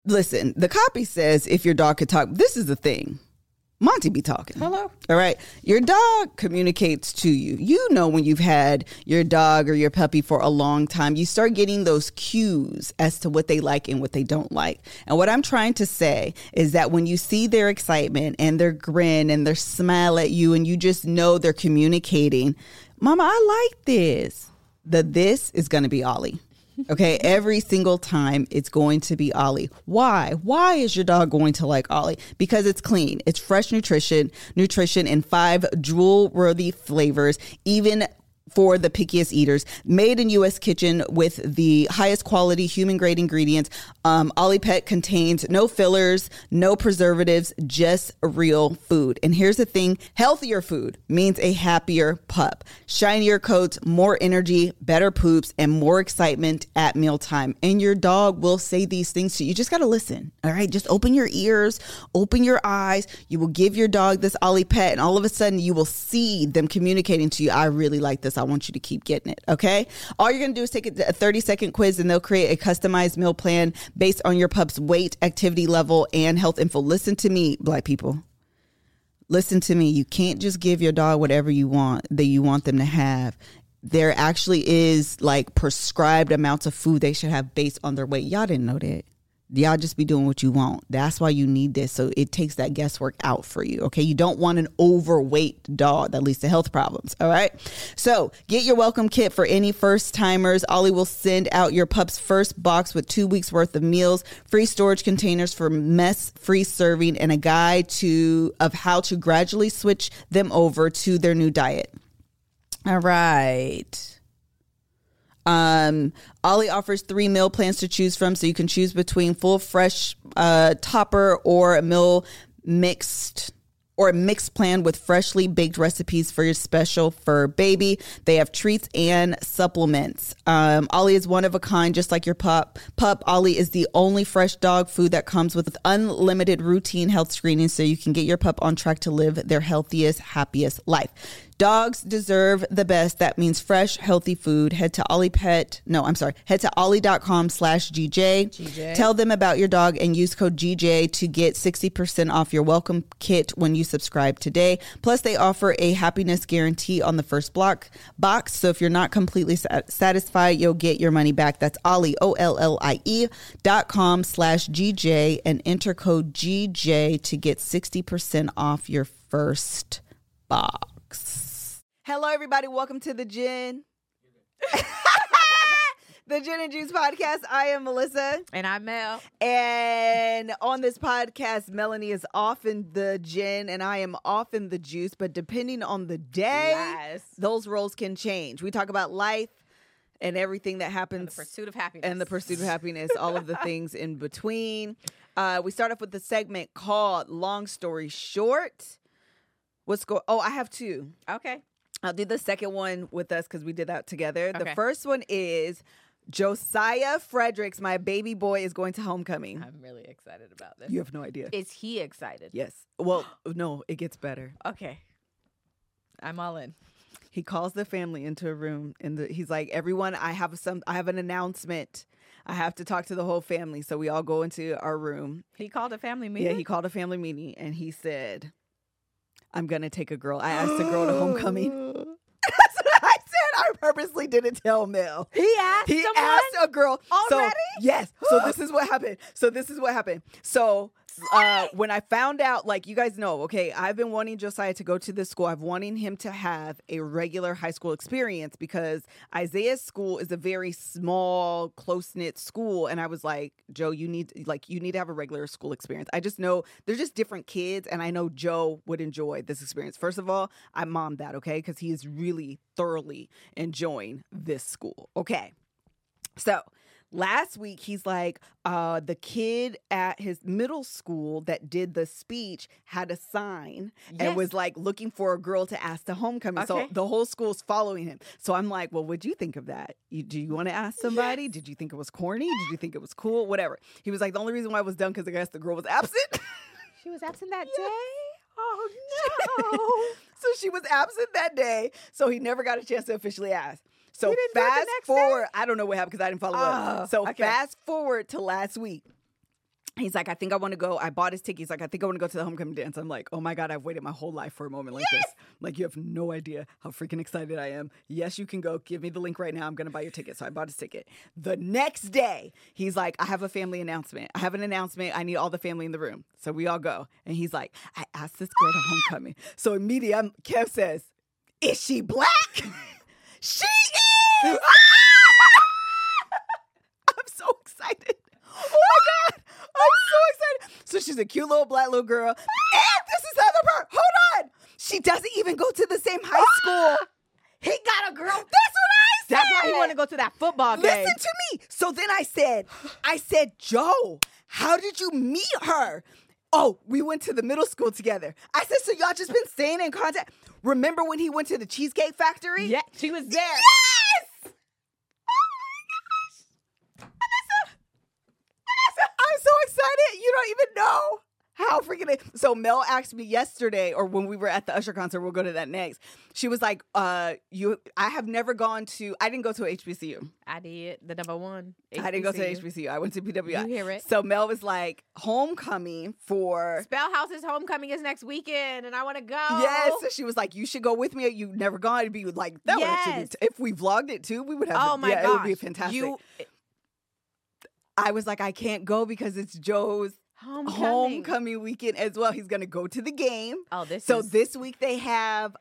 Listen, the copy says if your dog could talk, this is the thing. Monty be talking. Hello. All right. Your dog communicates to you. You know when you've had your dog or your puppy for a long time, you start getting those cues as to what they like and what they don't like. And what I'm trying to say is that when you see their excitement and their grin and their smile at you and you just know they're communicating, Mama, I like this. This is going to be Ollie. Okay, every single time it's going to be Ollie. Why? Why is your dog going to like Ollie? Because it's clean. It's fresh nutrition in 5 drool-worthy flavors, even for the pickiest eaters. Made in U.S. kitchen with the highest quality human-grade ingredients. Ollie Pet contains no fillers, no preservatives, just real food. And here's the thing, healthier food means a happier pup. Shinier coats, more energy, better poops, and more excitement at mealtime. And your dog will say these things to you. You just got to listen, all right? Just open your ears, open your eyes. You will give your dog this Ollie Pet, and all of a sudden you will see them communicating to you, I really like this. I want you to keep getting it, okay? All you're going to do is take a 30-second quiz, and they'll create a customized meal plan based on your pup's weight, activity level, and health info. Listen to me, Black people. Listen to me. You can't just give your dog whatever you want that you want them to have. There actually is like prescribed amounts of food they should have based on their weight. Y'all didn't know that. Y'all just be doing what you want. That's why you need this. So it takes that guesswork out for you. Okay. You don't want an overweight dog that leads to health problems. All right. So get your welcome kit for any first timers. Ollie will send out your pup's first box with 2 weeks worth of meals, free storage containers for mess free serving, and a guide of how to gradually switch them over to their new diet. All right. Ollie offers 3 meal plans to choose from, so you can choose between full fresh topper or a meal mixed plan with freshly baked recipes for your special fur baby. They have treats and supplements. Ollie is one of a kind, just like your pup. Ollie is the only fresh dog food that comes with unlimited routine health screening, so you can get your pup on track to live their healthiest, happiest life. Dogs deserve the best. That means fresh, healthy food. Head to ollie.com/GJ. Tell them about your dog and use code GJ to get 60% off your welcome kit when you subscribe today. Plus, they offer a happiness guarantee on the first box. So if you're not completely satisfied, you'll get your money back. That's Ollie, OLLIE.com/GJ, and enter code GJ to get 60% off your first box. Hello, everybody. Welcome to the Gin. The Gin and Juice podcast. I am Melissa. And I'm Mel. And on this podcast, Melanie is often the gin and I am often the juice. But depending on the day, those roles can change. We talk about life and everything that happens. And the pursuit of happiness. And the pursuit of happiness, all of the things in between. We start off with the segment called Long Story Short. I have 2. Okay. I'll do the second one with us because we did that together. Okay. The first one is Josiah Fredericks, my baby boy, is going to homecoming. I'm really excited about this. You have no idea. Is he excited? Yes. Well, no, it gets better. Okay. I'm all in. He calls the family into a room and he's like, everyone, I have an announcement. I have to talk to the whole family. So we all go into our room. He called a family meeting? Yeah, he called a family meeting and he said, I'm going to take a girl. I asked a girl to homecoming. That's what I said. I purposely didn't tell Mel. He asked a girl. Already? So, yes. So this is what happened. So when I found out, like, you guys know, okay, I've been wanting Josiah to go to this school. I've wanting him to have a regular high school experience because Isaiah's school is a very small, close-knit school. And I was like, Joe, you need to have a regular school experience. I just know they're just different kids. And I know Joe would enjoy this experience. First of all, I mommed that, okay, because he is really thoroughly enjoying this school. Okay. So last week, he's like, the kid at his middle school that did the speech had a sign and was like looking for a girl to ask to homecoming. Okay. So the whole school's following him. So I'm like, well, what'd you think of that? Do you want to ask somebody? Yes. Did you think it was corny? Did you think it was cool? Whatever. He was like, the only reason why it was done because I guess the girl was absent. She was absent that day? Oh, no. So she was absent that day. So he never got a chance to officially ask. So fast forward, I don't know what happened because I didn't follow up. So fast forward to last week. He's like, I think I want to go. I bought his ticket. He's like, I think I want to go to the homecoming dance. I'm like, oh my God, I've waited my whole life for a moment like this. Like, you have no idea how freaking excited I am. Yes, you can go. Give me the link right now. I'm going to buy your ticket. So I bought his ticket. The next day, he's like, I have a family announcement. I have an announcement. I need all the family in the room. So we all go. And he's like, I asked this girl to homecoming. So immediately, Kev says, is she black? She is! I'm so excited. Oh my God. I'm so excited. So she's a cute little black little girl. And this is the other part. Hold on. She doesn't even go to the same high school. He got a girl. That's what I said. That's why he want to go to that football game. Listen to me. So then I said, Joe, how did you meet her? Oh, we went to the middle school together. I said, so y'all just been staying in contact? Remember when he went to the Cheesecake Factory? Yeah, she was there. Yes! Oh my gosh! I'm so excited. You don't even know how freaking. So Mel asked me yesterday, or when we were at the Usher concert, we'll go to that next. She was like, I have never gone to, I didn't go to a HBCU. I did, the number one. I didn't go to HBCU. I went to PWI. You hear it. So Mel was like, homecoming for. Spellhouse's homecoming is next weekend, and I want to go. Yes. So she was like, you should go with me. You've never gone. It'd be like, that would actually Yes. if we vlogged it too, we would have. Oh my yeah, gosh. it would be fantastic. I was like, I can't go because it's Joe's homecoming weekend as well. He's gonna go to the game. Oh, this week they have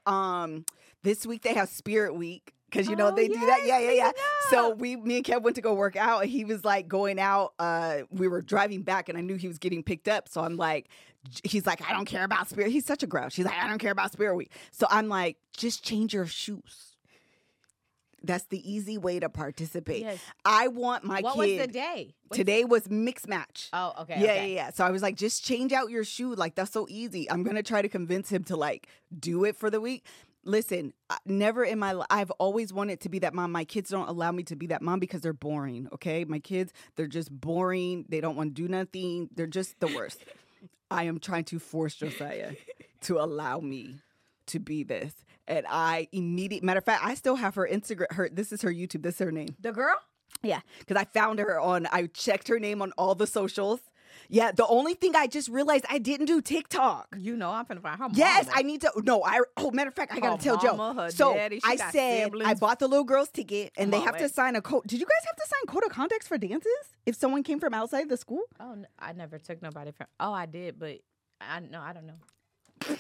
Spirit Week. Because, you know, they do that. Yeah. So me and Kev went to go work out. And he was like going out. We were driving back and I knew he was getting picked up. So I'm like, he's like, I don't care about Spirit. He's such a grouch. He's like, I don't care about Spirit Week. So I'm like, just change your shoes. That's the easy way to participate. Yes. I want my What kid. was the day? Today was mix match. Oh, okay. Yeah. So I was like, just change out your shoe. Like, that's so easy. I'm going to try to convince him to like do it for the week. Listen, never in my life, I've always wanted to be that mom. My kids don't allow me to be that mom because they're boring, okay? My kids, they're just boring. They don't want to do nothing. They're just the worst. I am trying to force Josiah to allow me to be this. And matter of fact, I still have her Instagram. This is her YouTube. This is her name. The girl? Yeah, because I found her I checked her name on all the socials. Yeah, the only thing I just realized I didn't do TikTok. You know I'm finna find her mama. Yes, I need to. No, matter of fact, I got to tell mama, Joe. her So daddy, I got said, siblings. I bought the little girl's ticket and Come they on, have to wait. sign a code. Did you guys have to sign code of conduct for dances if someone came from outside the school? Oh, I never took nobody from. Oh, I did, but I don't know.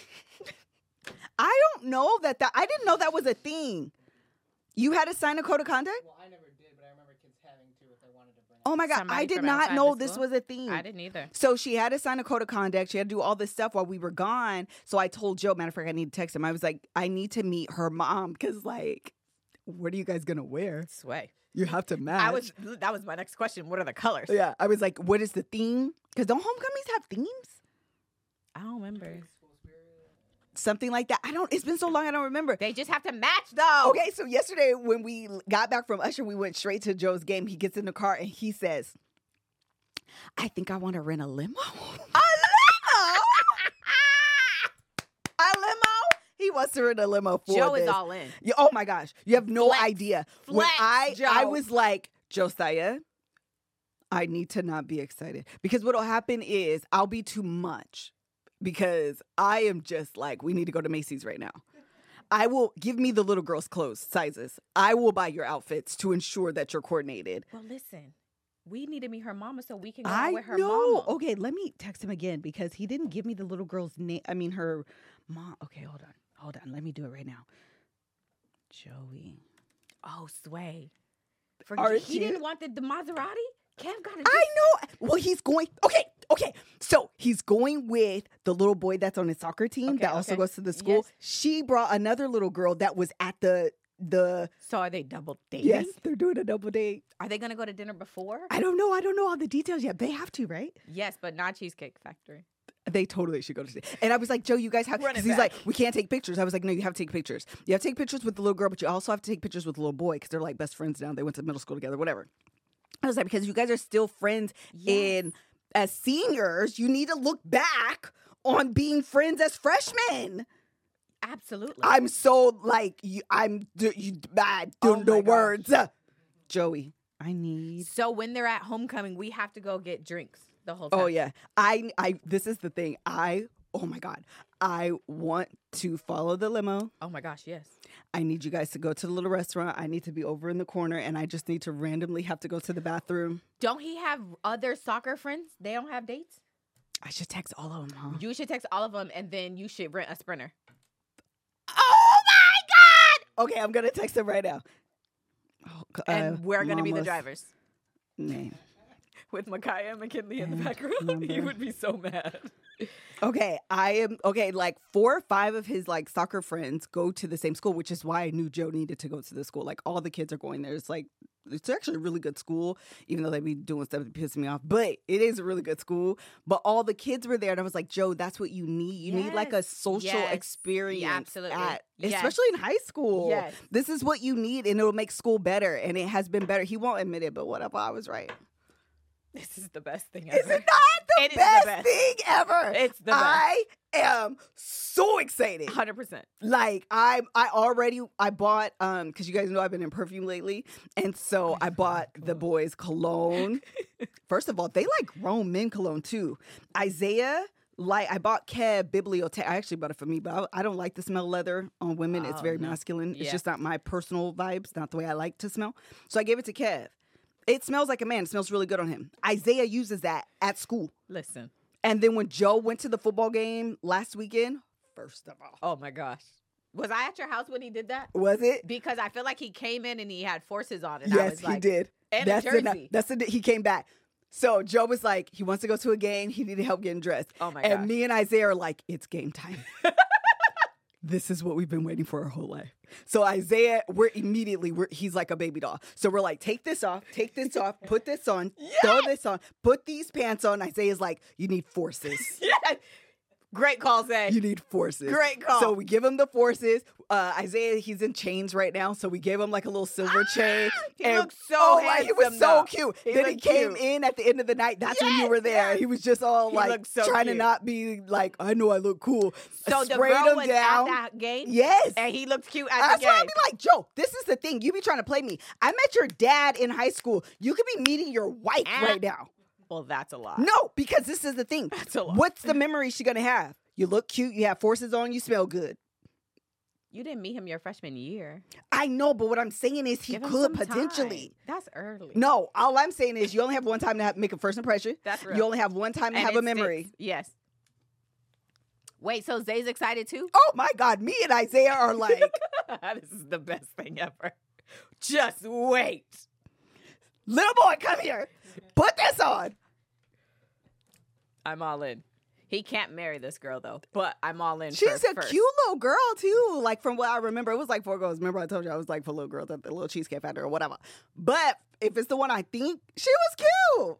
I don't know that I didn't know that was a thing. You had to sign a code of conduct? Well, I never did, but I remember kids having to if they wanted to bring. Oh my God, Somebody I did from not outside know the this school? was a thing. I didn't either. So she had to sign a code of conduct. She had to do all this stuff while we were gone. So I told Joe, matter of fact, I need to text him. I was like, I need to meet her mom because, like, what are you guys going to wear? Sway. You have to match. That was my next question. What are the colors? Yeah. I was like, what is the theme? Because don't homecomings have themes? I don't remember. Something like that. It's been so long, I don't remember. They just have to match though. Okay, so yesterday when we got back from Usher, we went straight to Joe's game. He gets in the car and he says, I think I want to rent a limo. A limo? A limo? He wants to rent a limo for Joe this. is all in. Oh my gosh. You have no Flex. idea. When Flex, I Joe. was like, Josiah, I need to not be excited. Because what'll happen is I'll be too much. Because I am just like, we need to go to Macy's right now. I will give me the little girl's clothes sizes. I will buy your outfits to ensure that you're coordinated. Well, listen, we need to meet her mama so we can go I with her know. mama. Okay, let me text him again because he didn't give me the little girl's name. I mean, her mom. Okay, hold on. Let me do it right now. Joey. Oh, Sway. Aren't He you? didn't want the Maserati? Kev got it. I know. Well, he's going. Okay. So he's going with the little boy that's on his soccer team that also goes to the school. Yes. She brought another little girl that was at the. So are they double dating? Yes, they're doing a double date. Are they going to go to dinner before? I don't know all the details yet. They have to, right? Yes, but not Cheesecake Factory. They totally should go to. And I was like, Joe, you guys have. Run it Because he's back. like, we can't take pictures. I was like, no, you have to take pictures. You have to take pictures with the little girl, but you also have to take pictures with the little boy because they're like best friends now. They went to middle school together, whatever. I was like, because you guys are still friends as seniors, you need to look back on being friends as freshmen. Absolutely. I'm so like, I don't know my gosh. words. Joey, I need. So when they're at homecoming, we have to go get drinks. the whole time. Oh yeah. This is the thing. Oh my God. I want to follow the limo. Oh my gosh, yes. I need you guys to go to the little restaurant. I need to be over in the corner, and I just need to randomly have to go to the bathroom. Don't he have other soccer friends? They don't have dates? I should text all of them, huh? You should text all of them, and then you should rent a Sprinter. Oh my God! Okay, I'm gonna text them right now. And we're going to be the Mama's drivers. name. With Micaiah and McKinley in the And background. He number. would be so mad. Okay, like 4 or 5 of his like soccer friends go to the same school, which is why I knew Joe needed to go to the school. Like all the kids are going there. It's actually a really good school, even though they be doing stuff that pisses me off. But it is a really good school. But all the kids were there, and I was like, Joe, that's what you need. You need like a social experience, Yeah, absolutely. especially in high school. Yes. This is what you need, and it'll make school better. And it has been better. He won't admit it, but whatever. I was right. This is the best thing ever. Is it not the It is the best best. thing ever? It's the best. I am so excited. 100%. Like I bought because you guys know I've been in perfume lately, and so I bought the boys cologne. First of all, they like grown men cologne too. Isaiah. Like I bought Kev Bibliotech. I actually bought it for me, but I don't like the smell of leather on women. It's Oh, very no. masculine. It's Yeah. just not my personal vibes, not the way I like to smell. So I gave it to Kev. It smells like a man. It smells really good on him. Isaiah uses that at school. Listen. And then when Joe went to the football game last weekend, first of all, Oh my gosh. Was I at your house when he did that? was it? Because I feel like he came in and he had forces on. And I Yes, was like, he did. And a jersey. He came back. So Joe was like, he wants to go to a game. He needed help getting dressed. Oh my And gosh. me and Isaiah are like, it's game time. This is what we've been waiting for our whole life. So Isaiah, he's like a baby doll. So we're like, take this off, put this on, throw this on, put these pants on. Isaiah's like, you need forces. Yes. Great call, Zay. You need forces. Great call. So we give him the forces. Isaiah, he's in chains right now, so we gave him like a little silver chain. He And- looks so he was handsome, so though. cute. He Then he looked came cute. in at the end of the night. That's when you Yes, were there. yes. He was just all He like looked so trying to cute. not be like, I know I look cool. So the Sprayed girl him was down. at that game? Yes. And he looked cute at That's the why game. I'd be like, Joe, this is the thing. You be trying to play me. I met your dad in high school. You could be meeting your wife right now. Well, that's a lot. No, because this is the thing. That's a lot. What's the memory she gonna have? You look cute. You have forces on. You smell good. You didn't meet him your freshman year. I know, but what I'm saying is he Give him could some potentially. time. That's early. No, all I'm saying is you only have one time to make a first impression. That's real. You only have one time to And have it a memory. sticks. Yes. Wait, so Zay's excited too? Oh my God, me and Isaiah are like, This is the best thing ever. Just wait. little boy, come here. Put this on. I'm all in. He can't marry this girl though, but I'm all in. She's a first. cute little girl too. Like from what I remember, it was like 4 girls. Remember I told you I was like for little girls at the little Cheesecake Factory or whatever. But if it's the one I think, she was cute.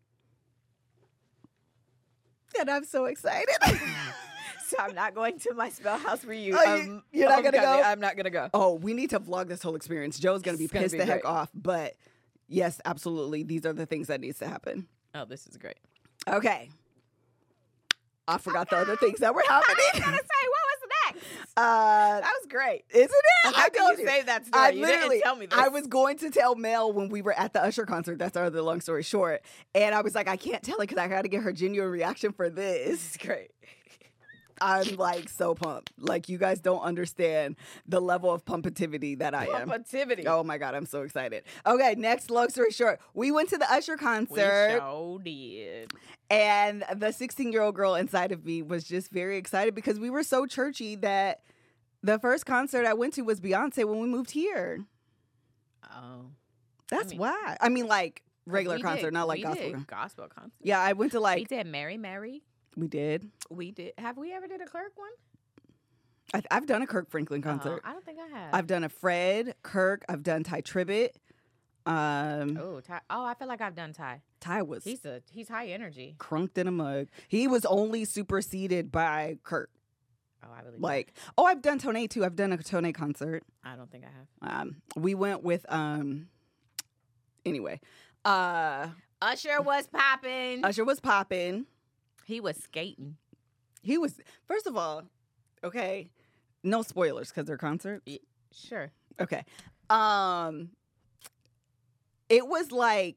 And I'm so excited. So I'm not going to my spell house reunion. Oh, you're not gonna homecoming. go? I'm not gonna go. Oh, we need to vlog this whole experience. Joe's gonna be It's gonna pissed be the heck great. off. But yes, absolutely. These are the things that needs to happen. Oh, this is great. Okay. I forgot the other things that were happening. I was gonna say, what was next? That That was great. isn't it? How I did told you save that story? I You didn't literally, tell me this. I was going to tell Mel when we were at the Usher concert. That's the long story short. And I was like, I can't tell her because I got to get her genuine reaction for this. This is great. I'm like so pumped. Like you guys don't understand the level of pumpativity that I am. Pumpativity. Oh my God, I'm so excited. Okay, next, long story short, we went to the Usher We concert. sure did. And the 16-year-old girl inside of me was just very excited because we were so churchy that the first concert I went to was Beyonce when we moved here. Oh. That's mean- why. I mean, like regular We concert, did- not like we gospel. did gospel concert. Yeah, I went to We like, did Mary Mary. we did. We did. Have we ever did a Kirk one? I've done a Kirk Franklin concert. I don't think I have. I've done a Fred, Kirk. I've done Ty Tribbett. Oh, Ty. Oh, I feel like I've done Ty. Ty was He's high energy. crunked in a mug. He was only superseded by Kirk. Oh, I believe. Like, oh, I've done Tone too. I've done a Tone concert. I don't think I have. We went with anyway. Usher was popping. Usher was popping. He was skating. He was, first of all, okay, no spoilers because they're concert. Sure. Okay. It was like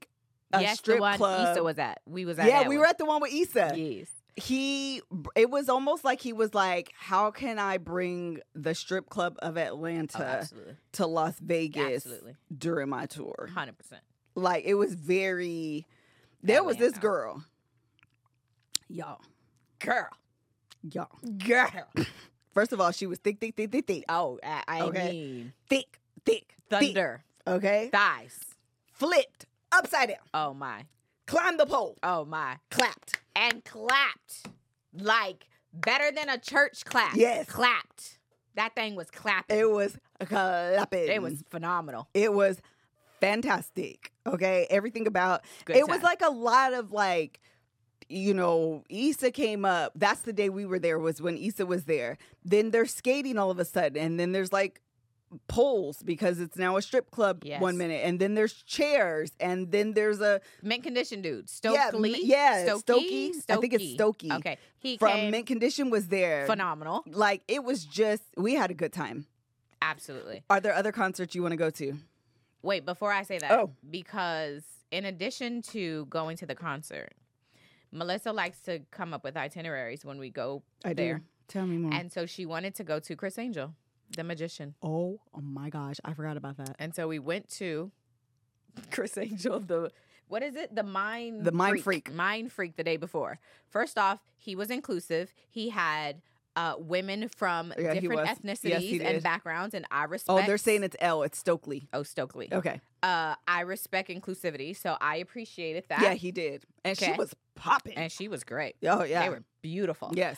a yes, strip the one club. Issa was at. We was at. Yeah, that we one. were at the one with Issa. Yes. It was almost like he was like, how can I bring the strip club of Atlanta Absolutely. to Las Vegas Absolutely. during my tour? 100%. Like, it was very, there was this Atlanta. girl. Y'all. Girl. First of all, she was thick. Oh, I Okay. mean, Thick. thunder. Okay? Thighs. Flipped. Upside down. Oh, my. Climbed the pole. Oh, my. Clapped. And clapped. Like, better than a church clap. Yes. Clapped. That thing was clapping. It was clapping. It was phenomenal. It was fantastic. Okay. Everything about Good it was time. like a lot of like, you know, Issa came up. That's the day we were there, was when Issa was there. Then they're skating all of a sudden. And then there's like poles because it's now a strip club Yes. 1 minute. And then there's chairs. And then there's a Mint condition dude. Yeah, Stokely. Stokey. I think it's Stokey. Okay. He from came Mint Condition was there. phenomenal. Like, it was just, we had a good time. Absolutely. Are there other concerts you want to go to? Wait, before I say that, Oh. because in addition to going to the concert, Melissa likes to come up with itineraries when we go I there. do. Tell me more. And so she wanted to go to Chris Angel, the magician. Oh my gosh, I forgot about that. And so we went to Chris Angel, what is it? The Mind Freak. Mind Freak the day before. First off, he was inclusive. He had women from Yeah, he different was. ethnicities Yes, he and did. backgrounds, and I respect. Oh, they're saying it's L. It's Stokely. Oh, Stokely. Okay. I respect inclusivity, so I appreciated that. Yeah, he did, and she Okay. was popping. And she was great. Oh yeah, They were beautiful. yes,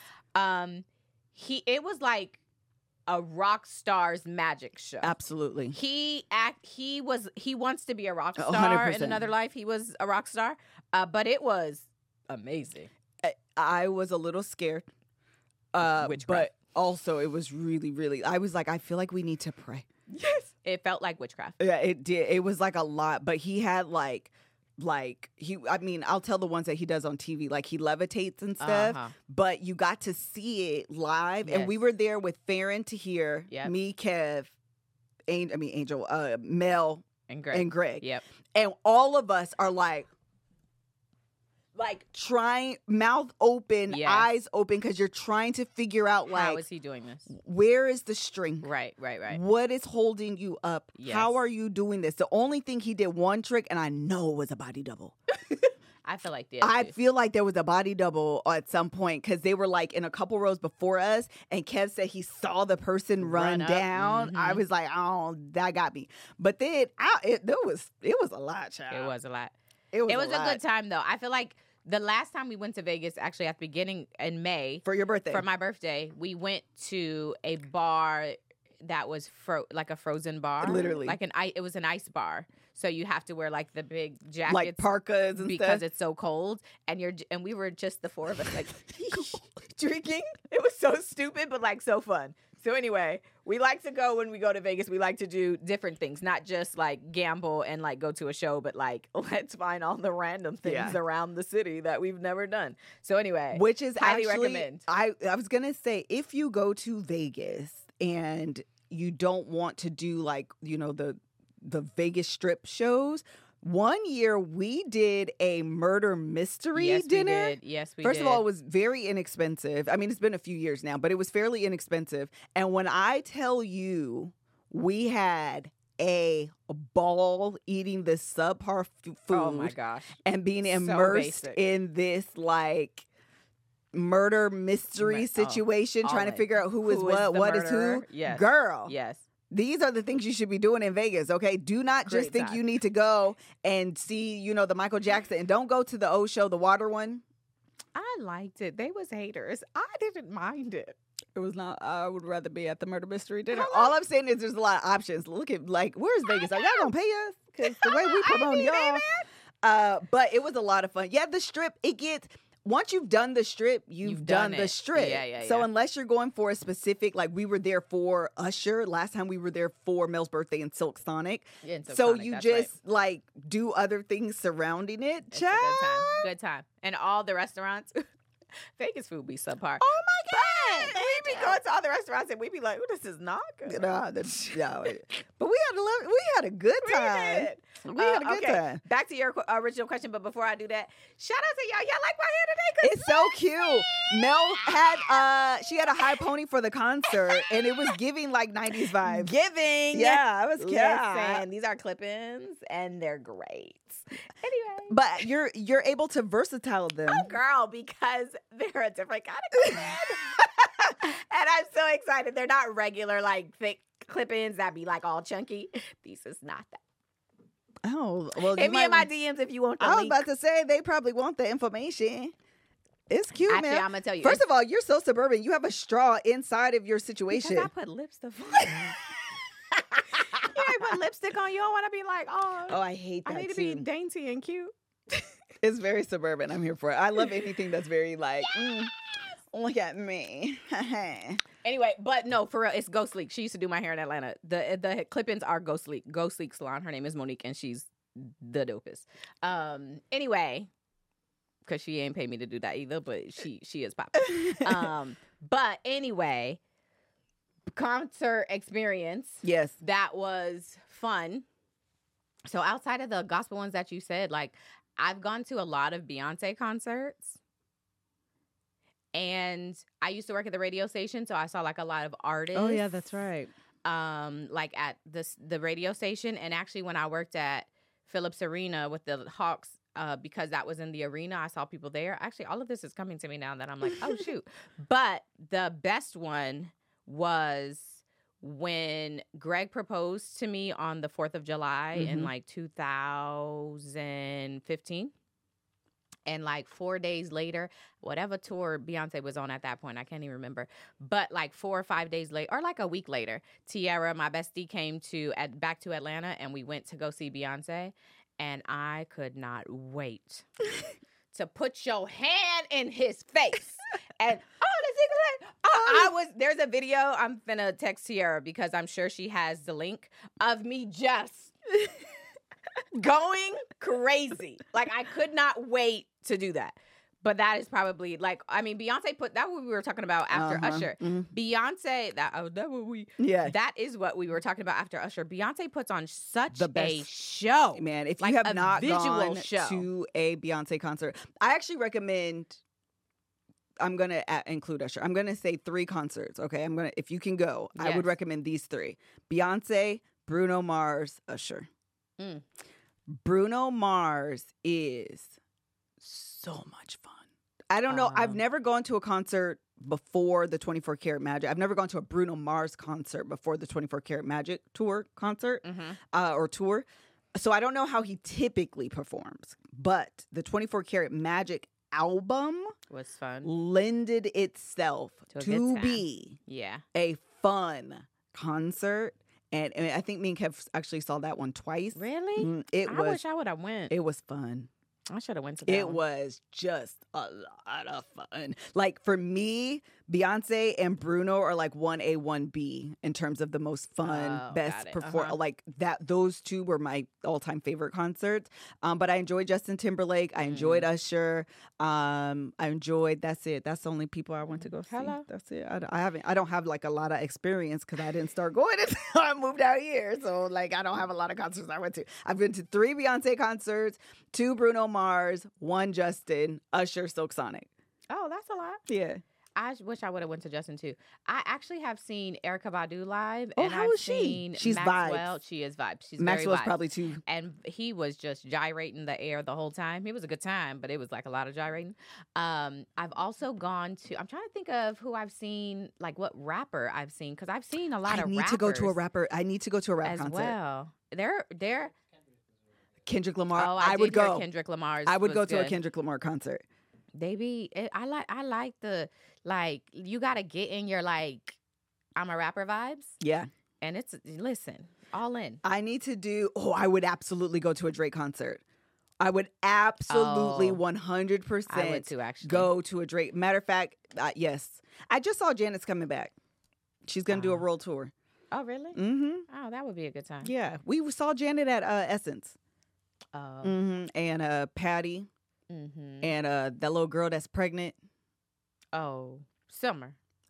It was like a rock star's magic show. absolutely. He wants to be a rock Oh, star 100%. in another life. He was a rock star. But it was amazing. I was a little scared, but Witchcraft. also it was really, really. I was like, I feel like we need to pray. Yes. It felt like witchcraft. Yeah, it did. It was like a lot, but he had like he. I mean, I'll tell the ones that he does on TV, like he levitates and stuff. Uh-huh. But you got to see it live, and we Yes. were there with Farron to hear Yep. me, Kev, Angel, Mel, And Greg. and Greg, Yep. and all of us are like trying, mouth open, Yes. eyes open, because you're trying to figure out How like is he doing this? where is the string. Right. What is holding you up? Yes. How are you doing this? The only thing he did one trick, and I know it was a body double. I feel like this. I feel like there was a body double at some point because they were like in a couple rows before us, and Kev said he saw the person run Run up. down. I Mhm. was like, oh, that got me. But then it was a lot, child. It was a lot. It was It was a lot. good time, though. I feel like the last time we went to Vegas, actually at the beginning in May, For your birthday. for my birthday, we went to a bar that was like a frozen bar, Literally. like it was an ice bar. So you have to wear like the big jackets, like parkas and because stuff. it's so cold. And we were just the four of us like drinking. It was so stupid, but like so fun. So anyway, we like to go when we go to Vegas. We like to do different things, not just like gamble and like go to a show, but like let's find all the random things Yeah. around the city that we've never done. So anyway, Which is highly actually, recommend. I was gonna say, if you go to Vegas and you don't want to do like, you know, the Vegas strip shows. One year we did a murder mystery yes, dinner. We did. Yes, we First did. of all, it was very inexpensive. I mean, it's been a few years now, but it was fairly inexpensive. And when I tell you, we had a ball eating this subpar food oh my gosh, and being So immersed basic. in this like murder mystery situation, all trying to in. figure out who is Who is what, the what is who. murderer? Yes. Girl, yes. these are the things you should be doing in Vegas, okay? Do not just Great think time. you need to go and see, you know, the Michael Jackson. And don't go to the O show, the water one. I liked it. They was haters. I didn't mind it. It was not. I would rather be at the murder mystery dinner. Hello? All I'm saying is there's a lot of options. Look at, like, where's Vegas? Are y'all going to pay us? Because the way we promote mean, y'all. But it was a lot of fun. Yeah, the strip, it gets... Once you've done the strip, you've done the it. strip. Yeah, So yeah. unless you're going for a specific, like we were there for Usher. Last time we were there for Mel's birthday in Silk Sonic. Yeah, in Silk So Sonic, you that's just right. like do other things surrounding it. It's a good time. Good time. And all the restaurants, Vegas food be subpar. Oh my We be going to other restaurants and we be like, "Oh, this is not good." No, but we had a good time. We had a good time. Back to your original question, but before I do that, shout out to y'all. Y'all like my hair today? It's so cute. Mel had she had a high pony for the concert, and it was giving like 90s vibes. Giving. Yeah, it was cute. Listen, these are clip-ins, and they're great. Anyway. But you're able to versatile them. Oh, girl, because they're a different kind of clip-in. And I'm so excited. They're not regular, like, thick clip-ins that be, like, all chunky. This is not that. Oh, well, Hit me in my DMs if you want the I was link. about to say they probably want the information. It's cute, Actually, man. I'm going to tell you. First of all, you're so suburban. You have a straw inside of your situation. Because I put lipstick on. You ain't put lipstick on. You don't want to be like, Oh, I hate that I need to too. be dainty and cute. It's very suburban. I'm here for it. I love anything that's very like, look at me. Anyway, but no, for real, it's Go Sleek. She used to do my hair in Atlanta. The clip-ins are Go Sleek. Go Sleek Salon. Her name is Monique, and she's the dopest. Anyway, because she ain't paid me to do that either, but she is popping. But anyway, concert experience. Yes. That was fun. So outside of the gospel ones that you said, like, I've gone to a lot of Beyonce concerts. And I used to work at the radio station, so I saw like a lot of artists. Oh yeah, that's right. Like at the radio station, and actually when I worked at Phillips Arena with the Hawks, because that was in the arena, I saw people there. Actually, all of this is coming to me now that I'm like, oh shoot. But the best one was when Greg proposed to me on the 4th of July in like 2015. And like 4 days later, whatever tour Beyonce was on at that point, I can't even remember. But like 4 or 5 days later, or like a week later, Tiara, my bestie, came back to Atlanta, and we went to go see Beyonce. And I could not wait to put your hand in his face. And there's a video I'm finna text Tiara because I'm sure she has the link of me just going crazy. Like, I could not wait to do that. But that is probably like, I mean, Beyonce put that what we were talking about after Usher. Beyonce, that is what we were talking about after Usher. Beyonce puts on such a show. Man, if like you have not gone show. to a Beyonce concert, I actually recommend, I'm going to include Usher. I'm going to say 3 concerts, okay? If you can go, I would recommend these 3. Beyonce, Bruno Mars, Usher. Bruno Mars is so much fun. I don't know. I've never gone to a concert before the 24 Karat Magic. I've never gone to a Bruno Mars concert before the 24 Karat Magic tour concert or tour. So I don't know how he typically performs. But the 24 Karat Magic album was fun. Lended itself to be a fun concert. And I think me and Kev actually saw that one twice. Really? I wish I would have went. It was fun. I should have went to that. It was just a lot of fun. Like, for me, Beyonce and Bruno are like 1A, 1B in terms of the most fun, best perform. Like that, those two were my all-time favorite concerts. But I enjoyed Justin Timberlake. I enjoyed Usher. I enjoyed. That's it. That's the only people I went to go see. Hello. That's it. I don't have like a lot of experience because I didn't start going until I moved out here. So like, I don't have a lot of concerts I went to. I've been to 3 Beyonce concerts, 2 Bruno Mars, 1 Justin, Usher, Silk Sonic. Oh, that's a lot. Yeah. I wish I would have went to Justin too. I actually have seen Erykah Badu live. Oh, and how I've is she? seen She's Maxwell. vibes. She is vibes. She's Maxwell's very vibes. probably too. And he was just gyrating the air the whole time. It was a good time, but it was like a lot of gyrating. I've also gone to, I'm trying to think of who I've seen, like what rapper I've seen, because I've seen a lot of rappers. I need to go to a rapper. I need to go to a rap as concert. well. They're Kendrick Lamar. Oh, I would go. Kendrick Lamar's. I would go was to a good. Kendrick Lamar concert. I like the, like, you got to get in your, like, I'm a rapper vibes. Yeah. And it's, listen, all in. I need to do, I would absolutely go to a Drake concert. I would absolutely 100% I would too, actually. go to a Drake. Matter of fact, yes. I just saw Janet's coming back. She's going to do a world tour. Oh, really? Mm-hmm. Oh, that would be a good time. Yeah. We saw Janet at Essence. Oh. Mm-hmm. And Patty. Mm-hmm. And that little girl that's pregnant. Oh, Summer.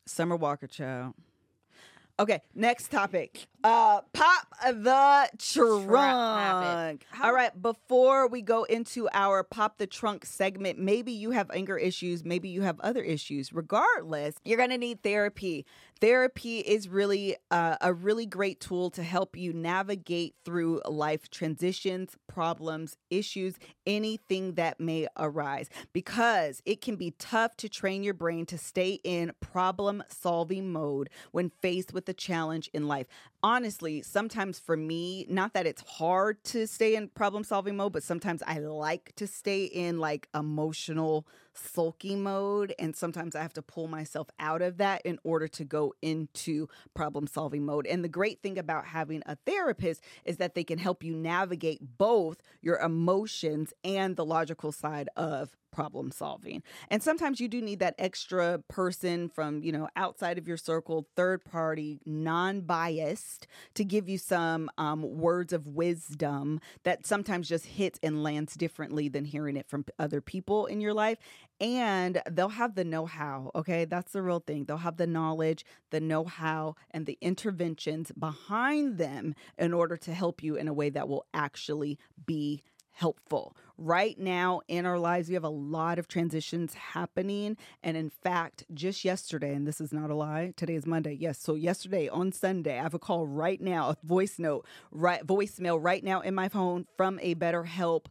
Summer Walker, child. Okay, next topic. Pop the trunk. All right, before we go into our Pop the Trunk segment, maybe you have anger issues, maybe you have other issues. Regardless, you're going to need therapy. Therapy is really a really great tool to help you navigate through life transitions, problems, issues, anything that may arise, because it can be tough to train your brain to stay in problem-solving mode when faced with a challenge in life. Honestly, sometimes for me, not that it's hard to stay in problem-solving mode, but sometimes I like to stay in like emotional sulky mode, and sometimes I have to pull myself out of that in order to go into problem-solving mode. And the great thing about having a therapist is that they can help you navigate both your emotions and the logical side of problem solving. And sometimes you do need that extra person from, outside of your circle, third party, non-biased, to give you some words of wisdom that sometimes just hits and lands differently than hearing it from other people in your life. And they'll have the know-how, okay? That's the real thing. They'll have the knowledge, the know-how, and the interventions behind them in order to help you in a way that will actually be helpful. Right now in our lives, we have a lot of transitions happening. And in fact, just yesterday, and this is not a lie, today is Monday. Yes. So yesterday on Sunday, I have a call right now, a voicemail right now in my phone from a BetterHelp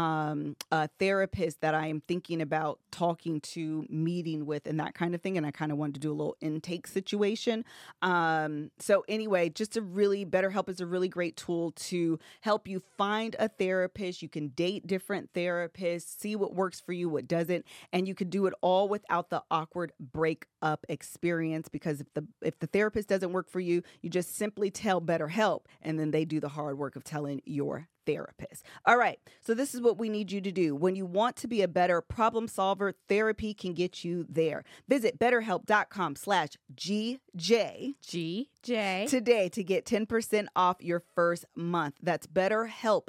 a therapist that I am thinking about talking to, meeting with, and that kind of thing. And I kind of wanted to do a little intake situation. So anyway, BetterHelp is a really great tool to help you find a therapist. You can date different therapists, see what works for you, what doesn't, and you could do it all without the awkward breakup experience, because if the therapist doesn't work for you, you just simply tell BetterHelp, and then they do the hard work of telling your therapist. All right. So this is what we need you to do. When you want to be a better problem solver, therapy can get you there. Visit BetterHelp.com/GJ today to get 10% off your first month. That's BetterHelp,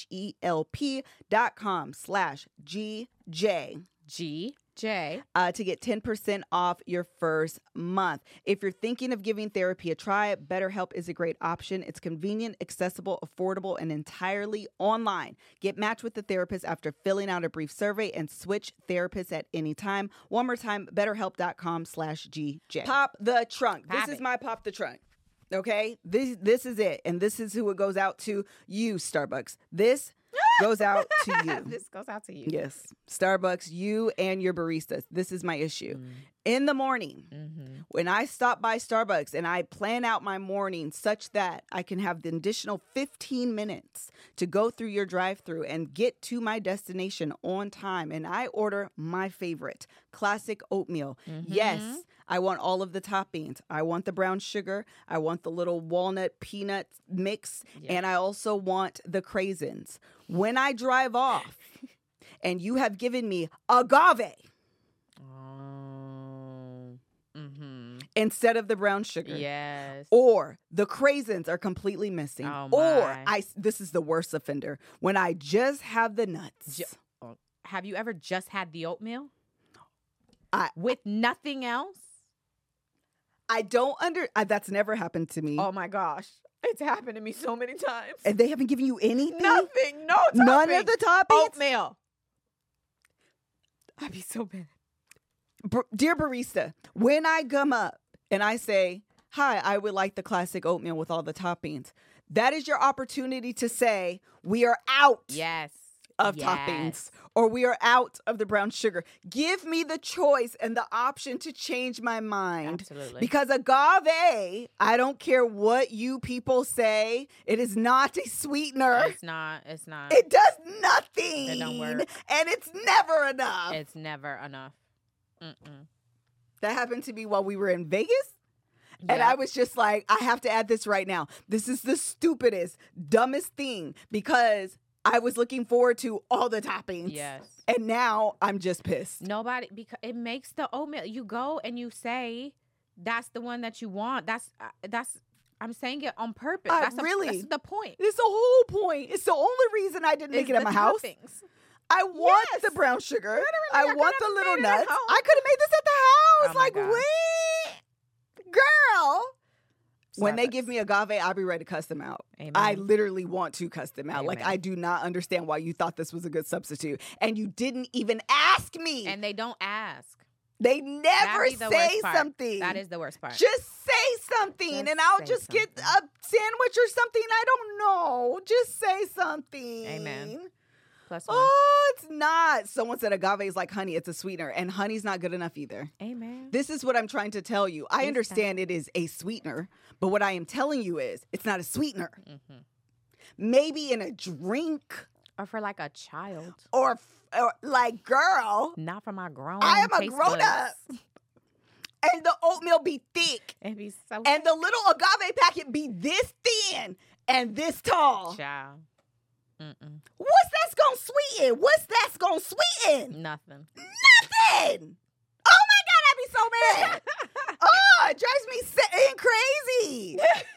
HELP.com/GJ. To get 10% off your first month. If you're thinking of giving therapy a try, BetterHelp is a great option. It's convenient, accessible, affordable, and entirely online. Get matched with the therapist after filling out a brief survey and switch therapists at any time. One more time, BetterHelp.com/GJ. Pop the trunk. This is my Pop the Trunk. Okay? This is it. And this is who it goes out to. You, Starbucks. This goes out to you. This goes out to you. Yes. Starbucks, you and your baristas. This is my issue. In the morning, when I stop by Starbucks and I plan out my morning such that I can have the additional 15 minutes to go through your drive-thru and get to my destination on time, and I order my favorite, classic oatmeal. Yes, I want all of the toppings. I want the brown sugar. I want the little walnut peanut mix. And I also want the craisins. When I drive off and you have given me agave instead of the brown sugar. Yes. Or the craisins are completely missing. Oh, or my. This is the worst offender, when I just have the nuts. Have you ever just had the oatmeal? With nothing else? I don't that's never happened to me. Oh my gosh. It's happened to me so many times. And they haven't given you anything? Nothing. No topping. None of the toppings? Oatmeal. I'd be so bad. Dear barista, when I come up and I say, hi, I would like the classic oatmeal with all the toppings, that is your opportunity to say, we are out of toppings, or we are out of the brown sugar. Give me the choice and the option to change my mind. Absolutely. Because agave, I don't care what you people say, it is not a sweetener. It's not. It does nothing. It don't work. And it's never enough. It's never enough. That happened to me while we were in Vegas. And I was just like, I have to add this right now. This is the stupidest, dumbest thing, because I was looking forward to all the toppings. Yes. And now I'm just pissed. Nobody, because it makes the oatmeal. You go and you say, that's the one that you want. That's I'm saying it on purpose. That's the point. It's the whole point. It's the only reason I didn't make it at my house. I want the brown sugar. I want the little nuts. I could have made this at the house. Oh like, gosh. wait. When they Starbucks. give me agave, I'll be ready to cuss them out. Amen. I literally want to cuss them out. Like, Amen. I do not understand why you thought this was a good substitute. And you didn't even ask me. And they don't ask. They That'd never be the say worst part. something. That is the worst part. Just say something, Just and I'll say just get a something. sandwich or something. I don't know. Just say something. Amen. +1. Oh, it's not. Someone said agave is like honey. It's a sweetener, and honey's not good enough either. Amen. This is what I'm trying to tell you. I Please understand it is a sweetener, but what I am telling you is it's not a sweetener. Mhm. Maybe in a drink Or for like a child. or like, girl, Not for my grown. I am a taste grown buds. up. And the oatmeal be thick. It'd be so And the little agave packet be this thin and this tall. child. Mm-mm. What's that's gonna sweeten? What's that's gonna sweeten? Nothing. Nothing. Oh my God, I'd be so mad. Oh, it drives me crazy.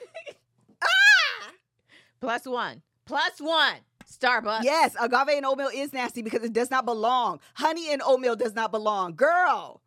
Ah! +1. +1. Starbucks. Yes, agave and oatmeal is nasty because it does not belong. Honey and oatmeal does not belong. Girl,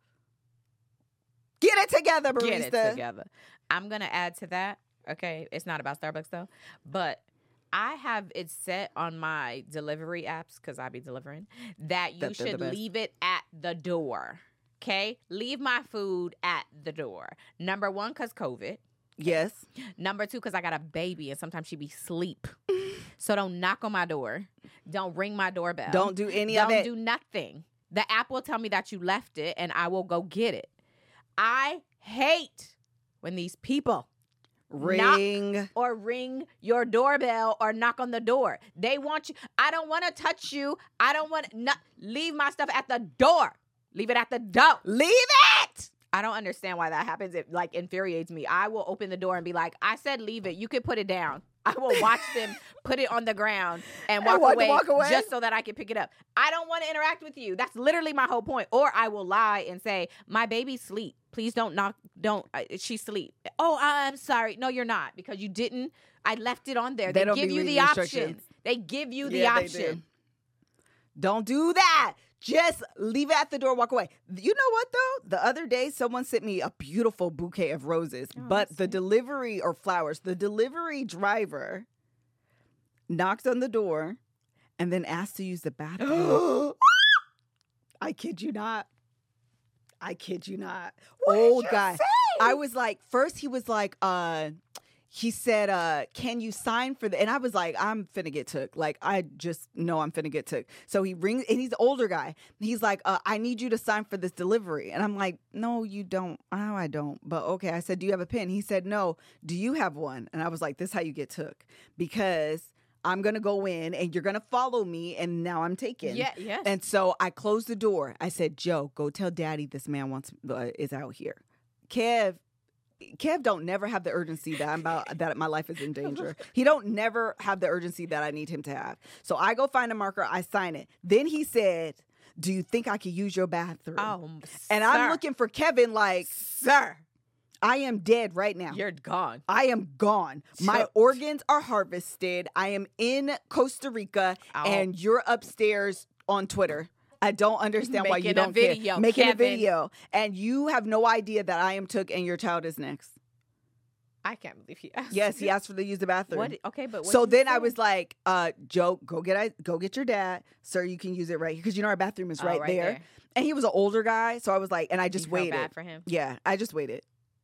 get it together, barista. Get it together. I'm going to add to that. Okay. It's not about Starbucks though. But I have it set on my delivery apps, because I be delivering, that you That they're the should best. leave it at the door. Okay. Leave my food at the door. Number 1, because COVID. Yes. Number 2, because I got a baby and sometimes she be asleep. So don't knock on my door. Don't ring my doorbell. Don't do any of Don't it. do nothing. The app will tell me that you left it and I will go get it. I hate when these people Ring. or ring your doorbell or knock on the door. They want you. I don't want to touch you. I don't want to leave my stuff at the door. Leave it at the door. Leave it. I don't understand why that happens. It like infuriates me. I will open the door and be like, I said leave it. You could put it down. I will watch them put it on the ground and walk away just so that I can pick it up. I don't want to interact with you. That's literally my whole point. Or I will lie and say, my baby's asleep. Please don't knock. She's asleep. Oh, I'm sorry. No, you're not, because you didn't. I left it on there. They They don't give be you reading the instructions. option. They give you the Yeah, they option. do. Don't do that. Just leave it at the door, walk away. You know what, though? The other day, someone sent me a beautiful bouquet of roses, Oh, but that's the sweet. delivery or flowers, the delivery driver knocked on the door and then asked to use the bathroom. I kid you not. I kid you not. What did Old you guy. say? I was like, first he was like, he said, can you sign for the, and I was like, I'm finna get took. Like, I just know I'm finna get took. So he rings, and he's an older guy. He's like, I need you to sign for this delivery. And I'm like, no, you don't. No, I don't. But okay. I said, do you have a pen? He said, no. Do you have one? And I was like, this is how you get took. Because I'm going to go in and you're going to follow me. And now I'm taken. Yeah, yes. And so I closed the door. I said, Joe, go tell daddy this man is out here. Kev don't never have the urgency that my life is in danger. He don't never have the urgency that I need him to have. So I go find a marker, I sign it. Then he said, do you think I could use your bathroom? Oh, and sir. I'm looking for Kevin like, Sir, I am dead right now. you're gone. I am gone. My Chucked. organs are harvested. I am in Costa Rica Ow. and you're upstairs on Twitter. I don't understand why you Making a don't video, care. Making a Kevin. video. And you have no idea that I am took and your child is next. I can't believe he asked. Yes, he asked for to use the bathroom. What? Okay, but what So did you then I say? was like, Joe, go get your dad. Sir, you can use it right here. Because you know our bathroom is Oh, right, there. And he was an older guy. So I was like, and I just You felt waited. bad for him. Yeah, I just waited.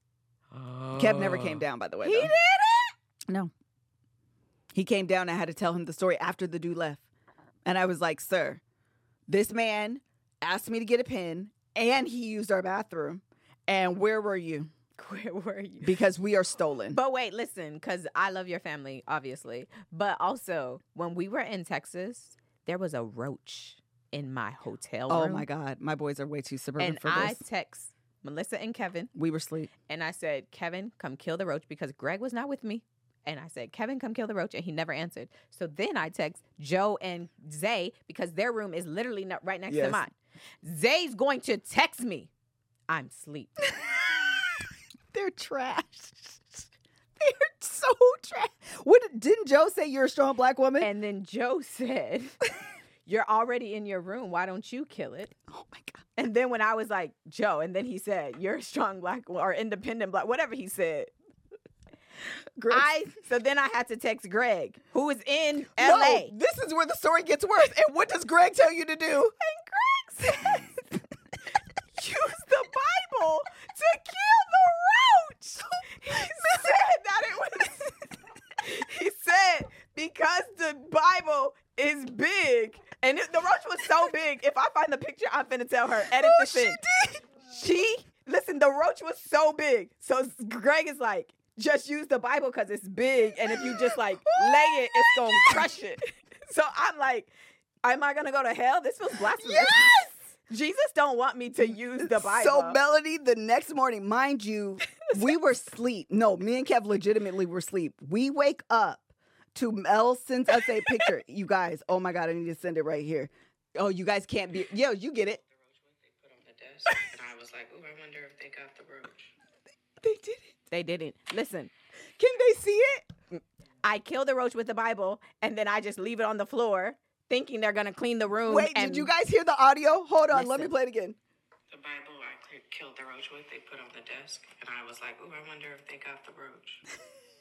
Kev never came down, by the way. He though. did it. No. He came down. I had to tell him the story after the dude left. And I was like, sir, this man asked me to get a pen and he used our bathroom. And where were you? Where were you? Because we are stolen. But wait, listen, because I love your family, obviously. But also, when we were in Texas, there was a roach in my hotel room. Oh my God. My boys are way too suburban And for I this. text Melissa and Kevin, We were asleep. and I said, Kevin, come kill the roach, because Greg was not with me. And I said, Kevin, come kill the roach. And he never answered. So then I text Joe and Zay, because their room is literally right next to Yes. mine. Zay's going to text me, I'm asleep. They're trash. They're so trash. Didn't Joe say you're a strong black woman? And then Joe said, you're already in your room. Why don't you kill it? Oh my God. And then when I was like, Joe, and then he said, you're a strong black or independent black, whatever he said. So then I had to text Greg, who is in LA. No, this is where the story gets worse. And what does Greg tell you to do? And Greg says, use the Bible to kill the roach. He said that it was, he said, because the Bible is big, and the roach was so big, if I find the picture, I'm finna tell her, edit this in. Listen, the roach was so big. So Greg is like, just use the Bible because it's big, and if you just like lay it, it's gonna crush it. So I'm like, am I gonna go to hell? This feels blasphemous. Yes! Jesus don't want me to use the Bible. So Melody, the next morning, mind you, we were asleep. No, me and Kev legitimately were asleep. We wake up to Mel sends us a picture. You guys, oh my God, I need to send it right here. Oh, you guys can't be. Yo, you get it. The roach they put on the desk, and I was like, "Ooh, I wonder if they got the roach." They did it. They didn't. Listen, Can they see it? I kill the roach with the Bible, and then I just leave it on the floor, thinking they're gonna clean the room. Wait, and did you guys hear the audio? Hold on, let me Listen. play it again. The Bible killed the roach with they put on the desk, and I was like, "Ooh, I wonder if they got the roach."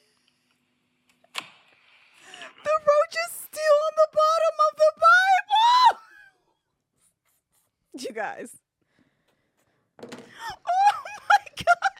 The roach is still on the bottom of the Bible. You guys. Oh my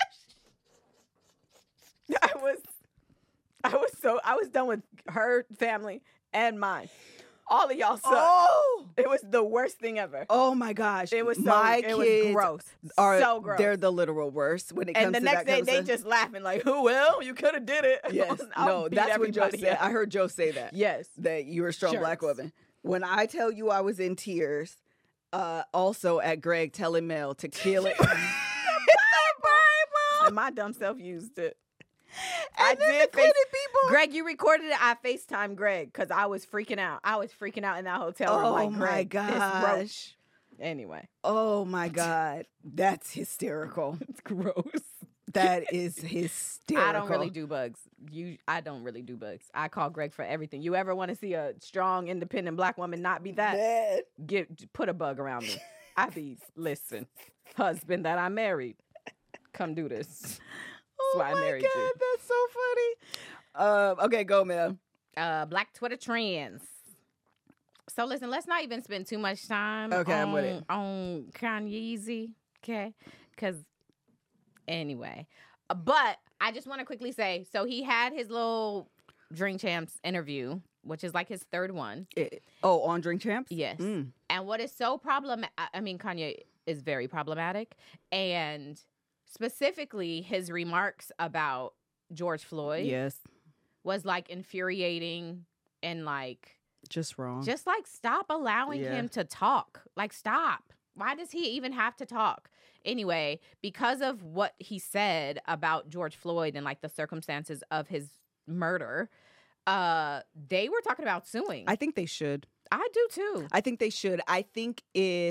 gosh. I was done with her family and mine. All of y'all suck. Oh. It was the worst thing ever. Oh my gosh. It was so my it was kids gross. are So gross. They're the literal worst when it comes And the to next that day kind of they stuff. just laughing like, "Oh well, you could have did it." Yes. I'll No, beat that's what Joe everybody said. up. I heard Joe say that. Yes. That you're a strong black Jerks. woman. When I tell you I was in tears, also at Greg telling Mel to kill it. And my dumb self used it. And then the credit people. Greg, you recorded it. I FaceTime Greg because I was freaking out. I was freaking out in that hotel room. Oh like, my Greg, this gosh. roach. Anyway, Oh my God. That's hysterical. it's gross. That is hysterical. I don't really do bugs. I don't really do bugs. I call Greg for everything. You ever want to see a strong, independent black woman not be that? Put a bug around me. Listen, husband that I married, come do this. That's why I married Oh my God, that's so funny. Okay, go, Mel. Black Twitter trends. So listen, let's not even spend too much time I'm with it. on Kanye, okay? Because anyway, but I just want to quickly say, so he had his little Drink Champs interview, which is like his third one. On Drink Champs? Yes. Mm. And what is so Kanye is very problematic, and specifically his remarks about George Floyd Yes. was like infuriating and like Just wrong. just like stop allowing Yeah. him to talk. Like stop. Why does he even have to talk? Anyway, because of what he said about George Floyd and like the circumstances of his murder, they were talking about suing. I think they should. I do too. I think they should. I think if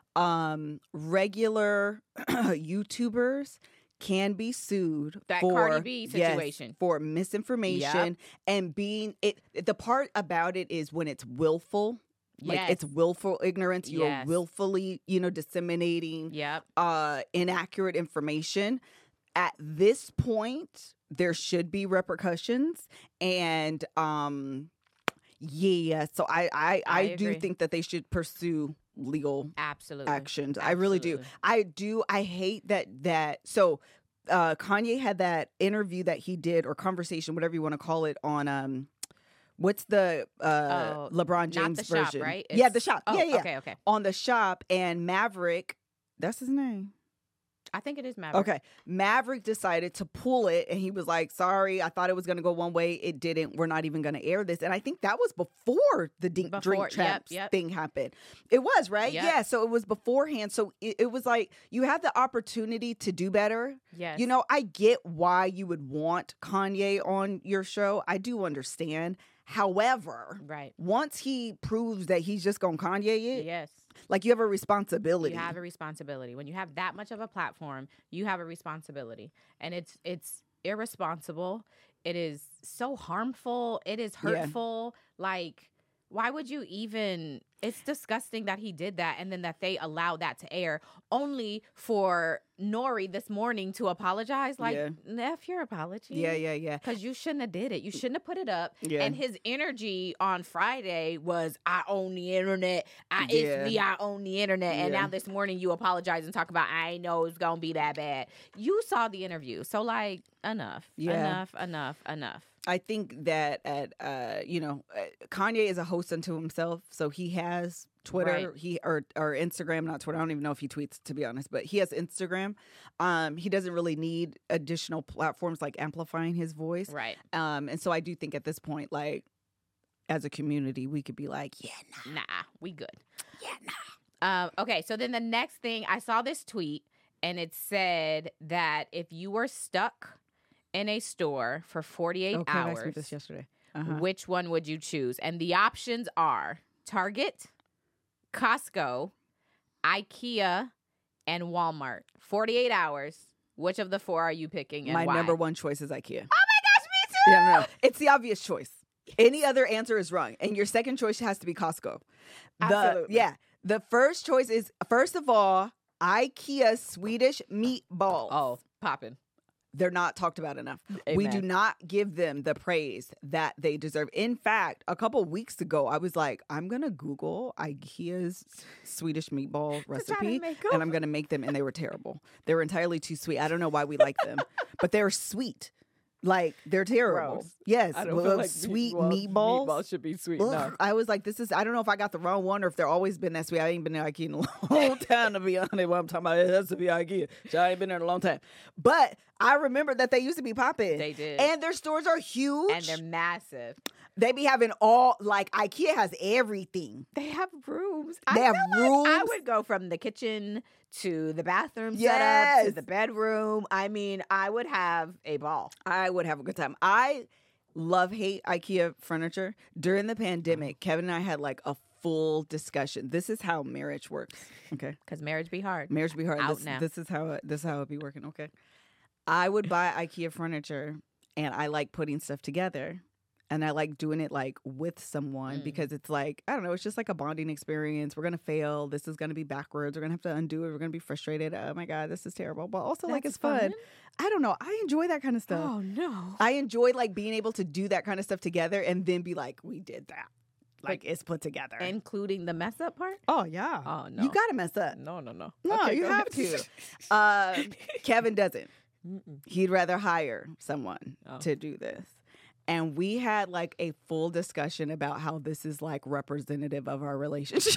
regular YouTubers can be sued That for Cardi B yes, situation. for misinformation and being it. The part about it is when it's willful. Like Yes. it's willful ignorance. You're Yes. willfully, disseminating Yep. inaccurate information. At this point, there should be repercussions. And yeah, so I do agree. think that they should pursue legal Absolutely. actions. I really do. I hate that so Kanye had that interview that he did or conversation, whatever you want to call it, on what's the LeBron James not the version? Shop, right? Yeah, the Shop. Oh, yeah. Okay. On the Shop, and Maverick, that's his name. I think it is Maverick. Okay. Maverick decided to pull it, and he was like, sorry, I thought it was going to go one way. It didn't. We're not even going to air this. And I think that was before the Drink Champs thing happened. It was, right? Yep. Yeah. So it was beforehand. So it was like you had the opportunity to do better. Yes. I get why you would want Kanye on your show. I do understand. However, Right. once he proves that he's just going to Kanye it, Yes. like you have a responsibility. You have a responsibility. When you have that much of a platform, you have a responsibility. And it's irresponsible. It is so harmful. It is hurtful. Like, Why would you even? It's disgusting that he did that, and then that they allowed that to air, only for Nori this morning to apologize. Like, F your apology. Yeah. Because you shouldn't have did it. You shouldn't have put it up. Yeah. And his energy on Friday was, I own the internet. It's me, I own the internet. And now this morning you apologize and talk about, I ain't know it's going to be that bad. You saw the interview. So, like, enough. Yeah. Enough. I think that Kanye is a host unto himself, so he has Twitter, or Instagram, not Twitter. I don't even know if he tweets, to be honest, but he has Instagram. He doesn't really need additional platforms like amplifying his voice, right? And so I do think at this point, like, as a community, we could be like, nah, we good. Okay, so then the next thing, I saw this tweet, and it said that if you were stuck in a store for 48 hours, I asked me this yesterday. Which one would you choose? And the options are Target, Costco, IKEA, and Walmart. 48 hours. Which of the four are you picking, and my why? number one choice is IKEA. Oh my gosh, me too! Yeah, no. It's the obvious choice. Any other answer is wrong. And your second choice has to be Costco. Absolutely. The first choice is, first of all, IKEA Swedish meatballs. Oh, popping. They're not talked about enough. Amen. We do not give them the praise that they deserve. In fact, a couple weeks ago, I was like, I'm going to Google IKEA's Swedish meatball recipe, and I'm going to make them, and they were terrible. They were entirely too sweet. I don't know why we like them, but they're sweet. Like, they're terrible. Gross. Yes. I don't feel like sweet meatballs meatballs. should be sweet. Ugh. No. I was like, I don't know if I got the wrong one or if they're always been that sweet. I ain't been to IKEA in a long time, to be honest. What I'm talking about, it has to be IKEA. So I ain't been there in a long time. But I remember that they used to be popping. They did. And their stores are huge. And they're massive. They be having all, like, IKEA has everything. They have rooms. They have rooms. I would go from the kitchen to the bathroom Yes. setup to the bedroom. I mean, I would have a ball. I would have a good time. I hate IKEA furniture. During the pandemic, Kevin and I had like a full discussion. This is how marriage works. Okay. Because marriage be hard. Marriage be hard. Out This, now. this is how it be working. Okay. I would buy IKEA furniture, and I like putting stuff together. And I like doing it like with someone because it's like, I don't know, it's just like a bonding experience. We're going to fail. This is going to be backwards. We're going to have to undo it. We're going to be frustrated. Oh my God, this is terrible. But also like it's fun. I don't know. I enjoy that kind of stuff. Oh no. I enjoy like being able to do that kind of stuff together and then be like, we did that. Like it's put together. Including the mess up part? Oh yeah. Oh no. You got to mess up. No. No, Okay, you go have ahead. to. Kevin doesn't. Mm-mm. He'd rather hire someone Oh. to do this. And we had like a full discussion about how this is like representative of our relationship.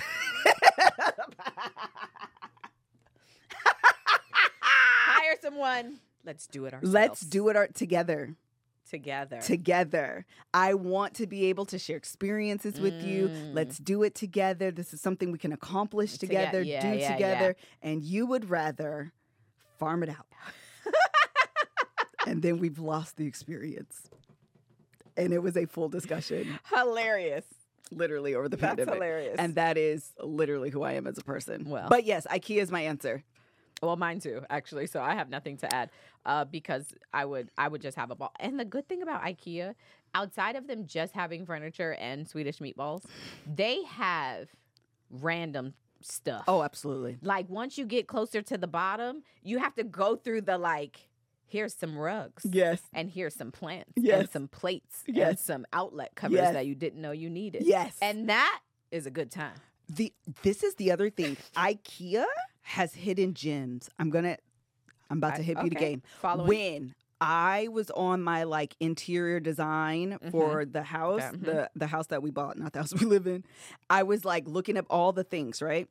Hire someone. Let's do it ourselves. Let's do it together. together. I want to be able to share experiences with you. Let's do it together. This is something we can accomplish together, Yeah, do yeah, together. And you would rather farm it out. And then we've lost the experience. And it was a full discussion, Hilarious. literally over the That's pandemic. hilarious. And that is literally who I am as a person. Well. But yes, IKEA is my answer. Well, mine too, actually. So I have nothing to add because I would just have a ball. And the good thing about IKEA, outside of them just having furniture and Swedish meatballs, they have random stuff. Oh, absolutely. Like once you get closer to the bottom, you have to go through the like, here's some rugs. Yes. And here's some plants. Yes. And some plates. And Yes. some outlet covers Yes. that you didn't know you needed. Yes. And that is a good time. This is the other thing. IKEA has hidden gems. I'm about to hit you the Okay. game. Following. When I was on my like interior design for the house, the house that we bought, not the house we live in, I was like looking up all the things, right?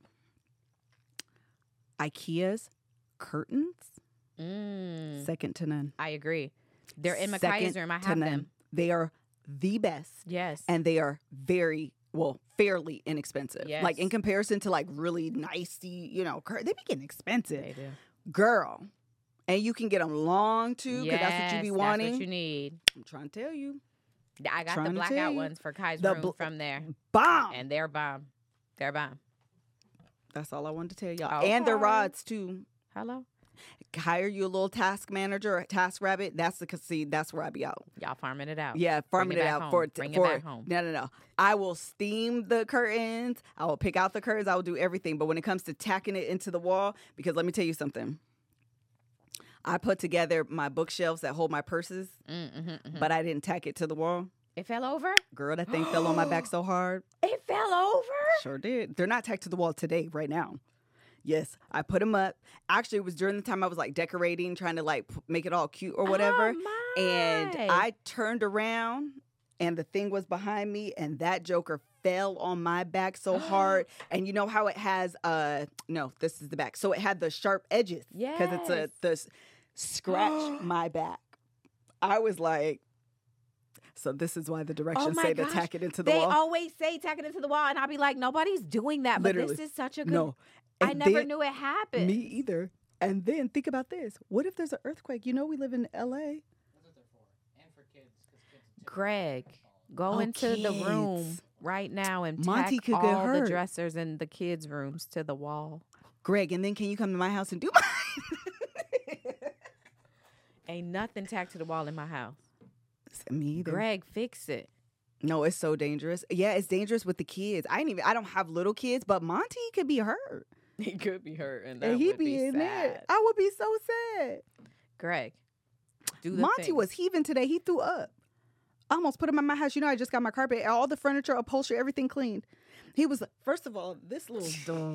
IKEA's curtains, second to none. I agree. They're in Second Micaiah's room. I to have none. them. They are the best. Yes. And they are fairly inexpensive. Yes. Like in comparison to like really nicey, they be getting expensive. They do. Girl. And you can get them long too, because that's what you be wanting. That's what you need. I'm trying to tell you. I got Trying the to tell blackout you. ones for Kai's The room from there. Bomb. And they're bomb. They're bomb. That's all I wanted to tell y'all. Okay. And their rods too. Hello? hire you a little task manager, task rabbit. That's where I be out. Y'all farming it out. Yeah, farming it back out home. for Bring it for back home. No. I will steam the curtains. I will pick out the curtains. I will do everything. But when it comes to tacking it into the wall, because let me tell you something. I put together my bookshelves that hold my purses, but I didn't tack it to the wall. It fell over? Girl, that thing fell on my back so hard. It fell over? Sure did. They're not tacked to the wall today, right now. Yes, I put them up. Actually, it was during the time I was like decorating, trying to like make it all cute or whatever. Oh, and my. I turned around and the thing was behind me and that joker fell on my back so hard. And you know how it has, no, this is the back. So it had the sharp edges. Because it's the scratch my back. I was like, so this is why the directions say to tack it into the wall. They always say tack it into the wall. And I'll be like, nobody's doing that. But Literally. this is such a good... No. I And never then- knew it happened. Me either. And then think about this. What if there's an earthquake? You know we live in LA. That's what they're for. And for kids, because kids are Greg, go Oh, into the room kids. right now and Monty tack could get all the hurt. dressers in the kids' rooms to the wall. Greg, and then can you come to my house and do mine? Ain't nothing tacked to the wall in my house. Me either. Greg, fix it. No, it's so dangerous. Yeah, it's dangerous with the kids. I don't have little kids, but Monty could be hurt. He could be hurt, and And he'd be in there. I would be so sad. Greg, do the Monty thing. was heaving today. He threw up. I almost put him in my house. You know, I just got my carpet, all the furniture, upholstery, everything cleaned. He was, first of all, this little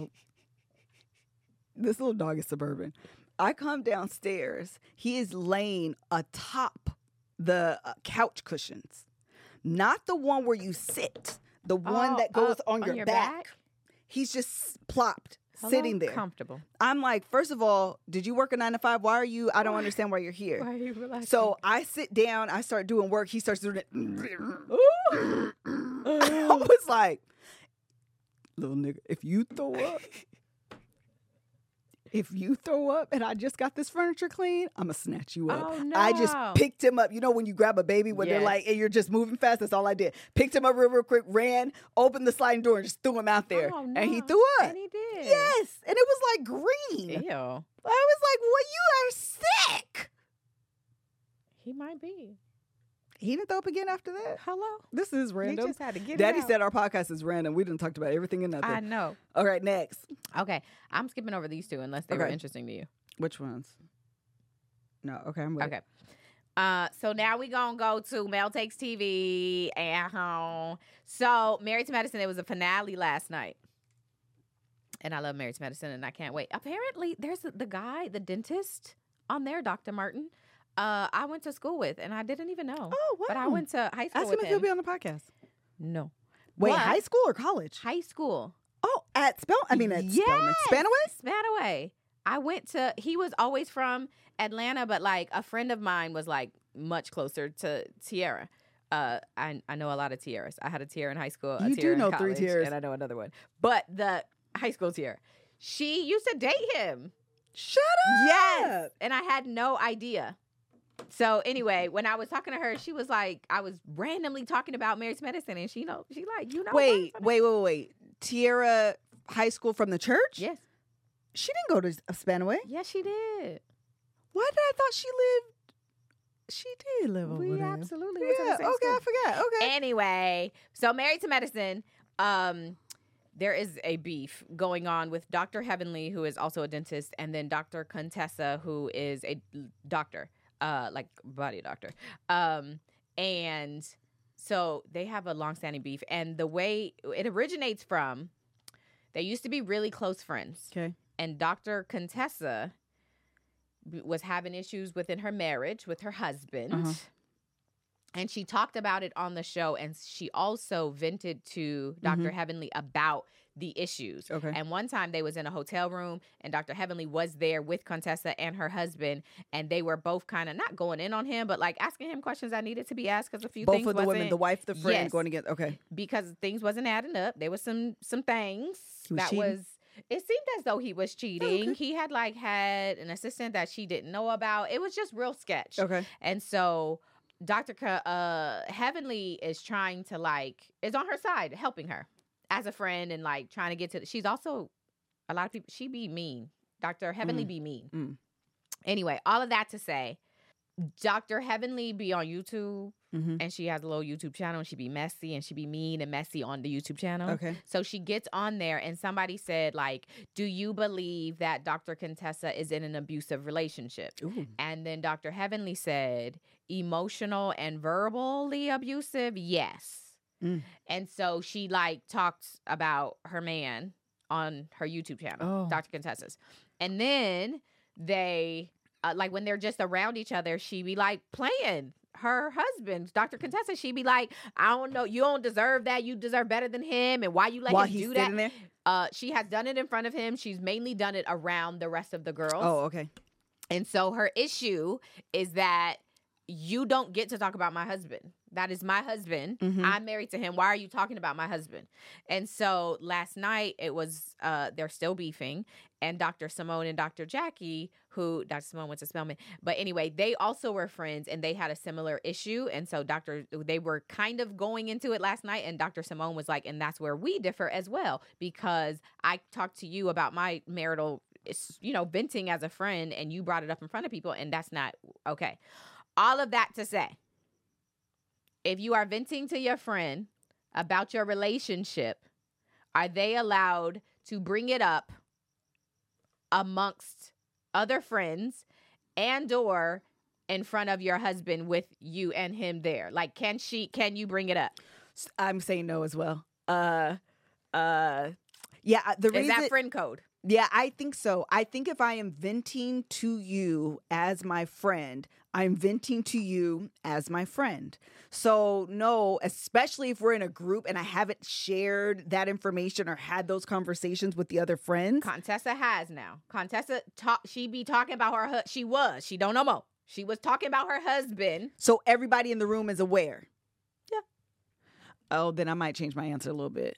dog is suburban. I come downstairs. He is laying atop the couch cushions. Not the one where you sit. The one that goes up on your back. He's just plopped, sitting there. Comfortable. I'm like, first of all, did you work a 9 to 5? Why are you? I don't understand why you're here. Why are you relaxing? So I sit down. I start doing work. He starts doing it. I was like, little nigga, if you throw up and I just got this furniture clean, I'm going to snatch you up. Oh, I just no. picked him up. You know when you grab a baby when they're Yes. like, and you're just moving fast? That's all I did. Picked him up real quick, ran, opened the sliding door, and just threw him out there. Oh, And he no. threw up. And he did. Yes. And it was like green. Ew. I was like, well, you are sick. He might be. He didn't throw up again after that. Hello? This is random. He just had to get Daddy it out. said our podcast is random. We didn't talk about everything and nothing. I know. All right, next. Okay. I'm skipping over these two unless they were Okay. interesting to you. Which ones? No, okay, I'm with Okay. So now we gonna go to Mel Takes TV at home. So Married to Medicine, it was a finale last night. And I love Married to Medicine and I can't wait. Apparently there's the guy, the dentist on there, Dr. Martin. I went to school with and I didn't even know. Oh, wow. But I went to high school Ask him with if he'll him. be on the podcast. No. Wait, But high school or college? high school. Oh, at Spelman. Yes. Spanaway? Spanaway. I went to, he was always from Atlanta, but like a friend of mine was like much closer to Tiara. I know a lot of tiaras. I had a tiara in high school, a You tiara do know in 3 college, tiaras. and I know another one. But the high school tiara, she used to date him. Shut up. Yes. And I had no idea. So anyway, when I was talking to her, she was like, I was randomly talking about Married to Medicine, and she like, Wait. Tierra High School from the church? Yes. She didn't go to Spanaway. Yes, she did. Why did I thought she lived? She did live over We there. absolutely went to the Yeah, same okay, school. I forgot. Okay. Anyway, so Married to Medicine, there is a beef going on with Dr. Heavenly, who is also a dentist, and then Dr. Contessa, who is a doctor, like body doctor. And so they have a longstanding beef. And the way it originates from, they used to be really close friends. Okay. And Dr. Contessa was having issues within her marriage with her husband. Uh-huh. And she talked about it on the show. And she also vented to Dr. Heavenly about the issues. Okay. And one time they was in a hotel room and Dr. Heavenly was there with Contessa and her husband. And they were both kind of not going in on him, but like asking him questions that needed to be asked because a few Both things of the women, wasn't- the wife, the friend, Yes. going to get. Okay. because things wasn't adding up. There was some things He was that cheating? was. It seemed as though he was cheating. Okay. He had had an assistant that she didn't know about. It was just real sketch. Okay. And so Dr. Heavenly is trying to is on her side, helping her as a friend and trying to get to. She's also a lot of people. She be mean. Dr. Heavenly be mean. Anyway, all of that to say, Dr. Heavenly be on YouTube, and she has a little YouTube channel, and she be messy, and she be mean and messy on the YouTube channel. Okay. So she gets on there, and somebody said, like, do you believe that Dr. Contessa is in an abusive relationship? Ooh. And then Dr. Heavenly said, emotional and verbally abusive, yes. And so she, like, talks about her man on her YouTube channel, Dr. Contessa's. And then they... like when they're just around each other, she be like playing her husband, Dr. Contessa. She be like, I don't know, you don't deserve that. You deserve better than him. And why you let him do that? There? She has done it in front of him. She's mainly done it around the rest of the girls. Oh, okay. And so her issue is that you don't get to talk about my husband. That is my husband. I'm married to him. Why are you talking about my husband? And so last night it was, they're still beefing. And Dr. Simone and Dr. Jackie, who Dr. Simone went to Spelman. But anyway, they also were friends and they had a similar issue. And so they were kind of going into it last night. And Dr. Simone was like, and that's where we differ as well. Because I talked to you about my marital, venting as a friend, and you brought it up in front of people. And that's not okay. All of that to say, if you are venting to your friend about your relationship, are they allowed to bring it up amongst other friends and or in front of your husband with you and him there? Like, can you bring it up? I'm saying no as well. Yeah, the reason is that friend code? Yeah, I think so. I think if I am venting to you as my friend, I'm venting to you as my friend. So no, especially if we're in a group and I haven't shared that information or had those conversations with the other friends. Contessa has now. Contessa, she be talking about her, she don't know more. She was talking about her husband. So everybody in the room is aware. Yeah. Oh, then I might change my answer a little bit.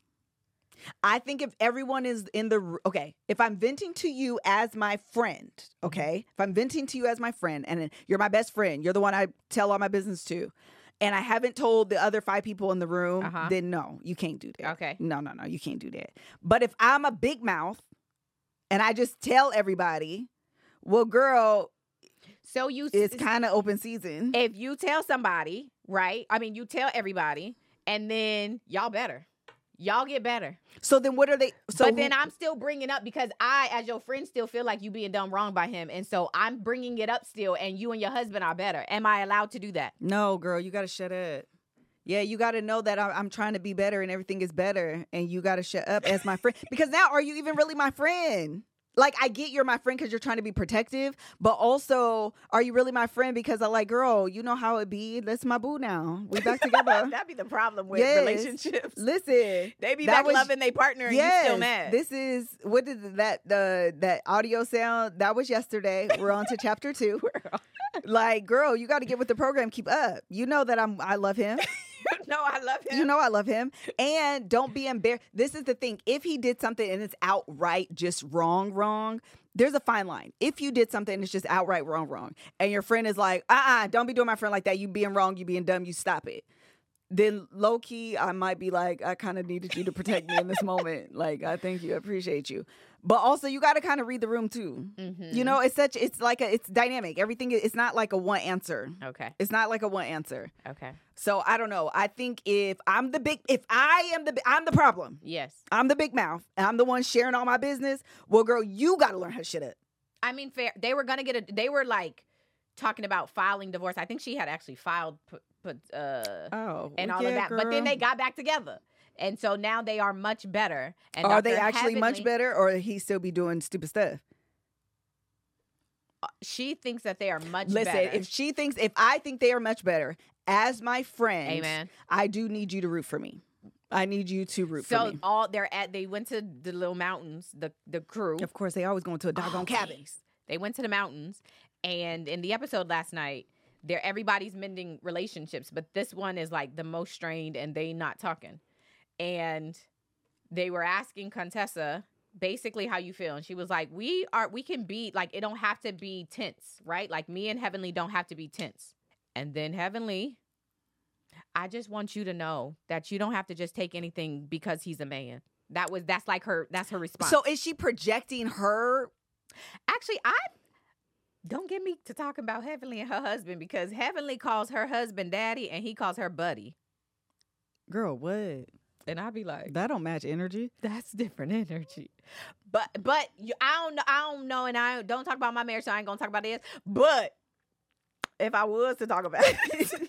I think if everyone is in the, if I'm venting to you as my friend, if I'm venting to you as my friend and you're my best friend, you're the one I tell all my business to, and I haven't told the other 5 people in the room, then no, you can't do that. Okay. No, you can't do that. But if I'm a big mouth and I just tell everybody, well, girl, so it's kind of open season. If you tell somebody, right? I mean, you tell everybody, and then y'all get better. So then what are they? But then I'm still bringing up because I, as your friend, still feel like you being done wrong by him. And so I'm bringing it up still, and you and your husband are better. Am I allowed to do that? No, girl, you got to shut up. Yeah, you got to know that I'm trying to be better and everything is better. And you got to shut up as my friend. Because now, are you even really my friend? Like, I get you're my friend because you're trying to be protective, but also, are you really my friend because I'm like, girl, you know how it be. That's my boo now. We back together. That'd be the problem with relationships. Listen, they be back loving their partner and you still mad. This is, what did that audio sound? That was yesterday. We're on to chapter 2. Like, girl, you got to get with the program. Keep up. You know that I love him. No, I love him. You know I love him. And don't be embarrassed. This is the thing. If he did something and it's outright just wrong, there's a fine line. If you did something and it's just outright wrong, and your friend is like, don't be doing my friend like that. You being wrong, you being dumb, you stop it. Then low key, I might be like, I kind of needed you to protect me in this moment. Like, I thank you. I appreciate you. But also, you got to kind of read the room too. You know, it's dynamic. Everything, it's not like a one answer. Okay. It's not like a one answer. Okay. So I don't know. I think I'm the problem. Yes. I'm the big mouth and I'm the one sharing all my business. Well, girl, you got to learn how to shut up. I mean, fair. They were they were like talking about filing divorce. I think she had actually filed, and all of that. Girl. But then they got back together. And so now they are much better. And are they actually much better, or he still be doing stupid stuff? She thinks that they are much better. Listen, if I think they are much better, as my friend, amen, I do need you to root for me. I need you to root for me. So they went to the little mountains, the crew. Of course, they always going to a doggone cabin. They went to the mountains, and in the episode last night, everybody's mending relationships, but this one is like the most strained, and they not talking. And they were asking Contessa basically how you feel, and she was like, we can be like, it don't have to be tense, right? Like, me and Heavenly don't have to be tense. And then Heavenly, I just want you to know that you don't have to just take anything because he's a man. That's her response. So is she projecting her? Actually, Don't get me to talking about Heavenly and her husband, because Heavenly calls her husband daddy and he calls her buddy. Girl, what? And I'd be like, That don't match energy. that's different energy. But I don't know, and I don't talk about my marriage, so I ain't gonna talk about this. But if I was to talk about it,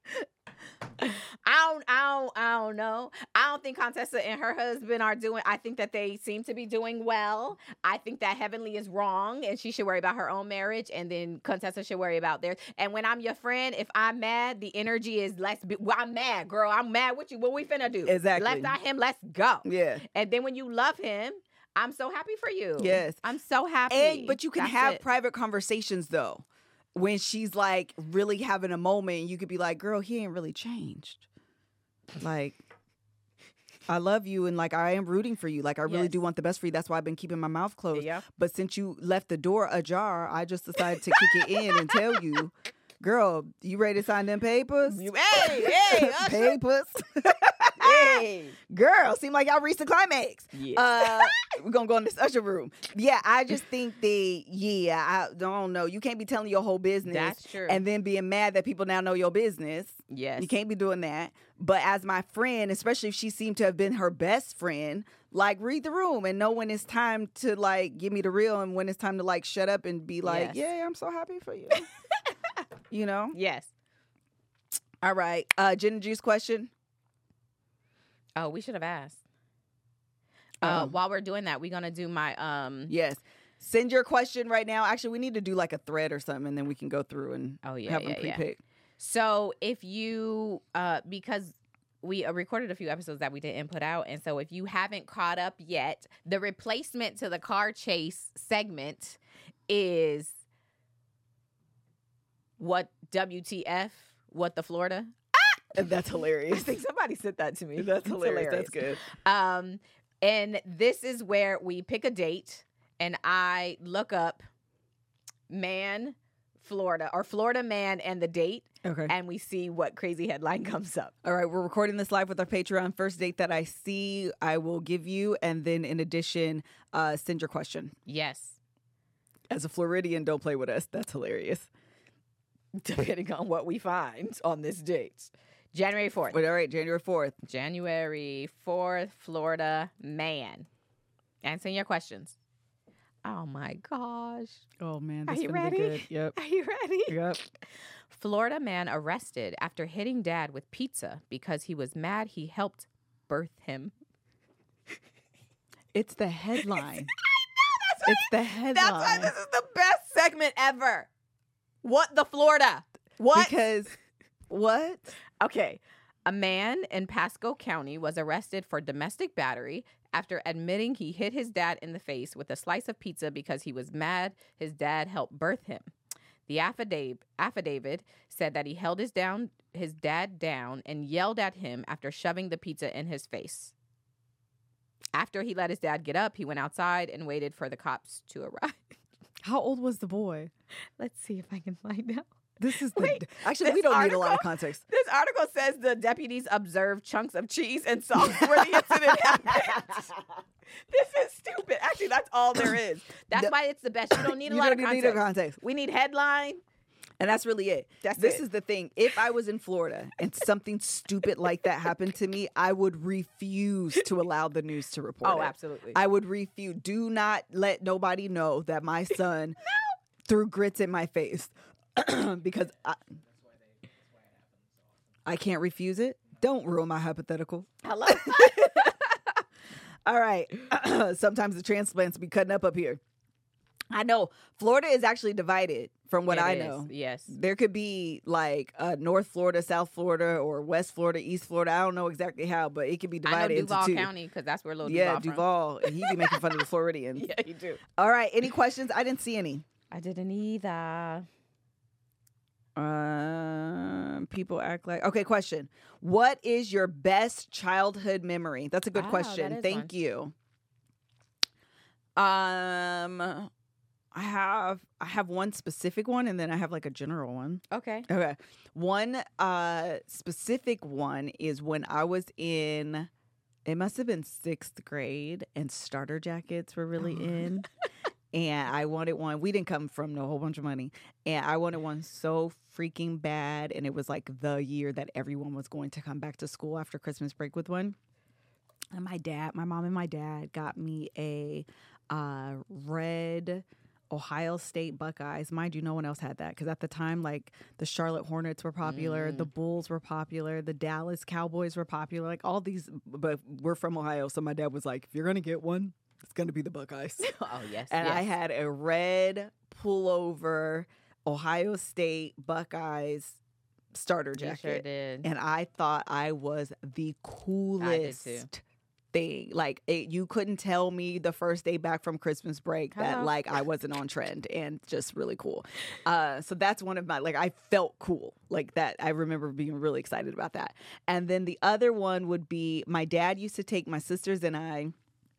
I don't know. I don't think Contessa and her husband are doing. I think that they seem to be doing well. I think that Heavenly is wrong, and she should worry about her own marriage, and then Contessa should worry about theirs. And when I'm your friend, if I'm mad, the energy is I'm mad, girl. I'm mad with you. What we finna do? Exactly. Left eye him. Let's go. Yeah. And then when you love him, I'm so happy for you. Yes. I'm so happy. But you can That's have it. private conversations though. When she's like really having a moment, you could be like, girl, he ain't really changed. Like, I love you and like I am rooting for you. Like I really Yes. do want the best for you. That's why I've been keeping my mouth closed. Yeah. But since you left the door ajar, I just decided to kick it in and tell you, girl, you ready to sign them papers? Hey, Usher. Papers. Hey. Girl, seem like y'all reached the climax. Yes. We're gonna go in this Usher room. Yeah, I just think I don't know. You can't be telling your whole business. That's true. And then being mad that people now know your business. Yes. You can't be doing that. But as my friend, especially if she seemed to have been her best friend, like read the room and know when it's time to like give me the real and when it's time to like shut up and be like, Yes. yeah, I'm so happy for you. You know? Yes. All right. Gin and juice question. Oh, we should have asked. Oh. While we're doing that, we're gonna do my Yes. Send your question right now. Actually, we need to do like a thread or something, and then we can go through and have them pre-picked. So if you because we recorded a few episodes that we didn't put out, and so if you haven't caught up yet, the replacement to the car chase segment is what WTF, what the Florida. That's I hilarious. think somebody said that to me. That's It's hilarious. That's good. And this is where we pick a date and I look up man Florida or Florida man and the date. Okay. And we see what crazy headline comes up. All right. We're recording this live with our Patreon. First date that I see, I will give you. And then in addition, send your question. Yes. As a Floridian, don't play with us. That's hilarious. Depending on what we find on this date. January 4th. But all right, January 4th. January 4th, Florida man. Answering your questions. Oh my gosh. Oh, man. Are This you is gonna ready? be good. Yep. Are you ready? Yep. Florida man arrested after hitting dad with pizza because he was mad he helped birth him. It's the headline. That's It's the headline. That's why this is the best segment ever. What the Florida? What? Because what? Okay. A man in Pasco County was arrested for domestic battery after admitting he hit his dad in the face with a slice of pizza because he was mad his dad helped birth him. The affidavit said that he held his dad down and yelled at him after shoving the pizza in his face. After he let his dad get up, he went outside and waited for the cops to arrive. How old was the boy? Let's see if I can find out. This is Wait, actually, we this don't need a lot of article- context. This article says the deputies observed chunks of cheese and sauce where the incident happened. This is stupid. Actually, that's all there is. That's why it's the best. You don't need a lot of context. Need a context. We need headline. And that's really it. This is the thing. If I was in Florida and something stupid like that happened to me, I would refuse to allow the news to report it. Oh, absolutely. I would refuse. Do not let nobody know that my son threw grits in my face because I can't refuse it. Don't ruin my hypothetical. Hello. All right. Sometimes the transplants be cutting up here. I know Florida is actually divided from what I know. Yes. There could be like North Florida, South Florida, or West Florida, East Florida. I don't know exactly how, but it could be I know divided Duval into two. County because that's where little Yeah, Duval from. Duval. And he be making fun of the Floridians. Yeah, you do. All right. Any questions? I didn't see any. I didn't either. People act like okay. Question: what is your best childhood memory? That's a good Oh, question. that is Thank one. you. I have one specific one, and then I have like a general one. Okay. Okay, one specific one is when I was in. It must have been 6th grade, and starter jackets were really in. and I wanted one. We didn't come from no whole bunch of money, and I wanted one so freaking bad. And it was like the year that everyone was going to come back to school after Christmas break with one. And my mom and my dad got me a red Ohio State Buckeyes. Mind you, no one else had that because at the time, like the Charlotte Hornets were popular, the Bulls were popular, the Dallas Cowboys were popular, like all these. But we're from Ohio, so my dad was like, "If you're gonna get one, it's gonna be the Buckeyes." Oh yes, And yes. I had a red pullover Ohio State Buckeyes starter You jacket, sure did. and I thought I was the coolest thing. Like you couldn't tell me the first day back from Christmas break that Hello. like I wasn't on trend, and just really cool. So that's one of my, like, I felt cool like that. I remember being really excited about that. And then the other one would be my dad used to take my sisters and I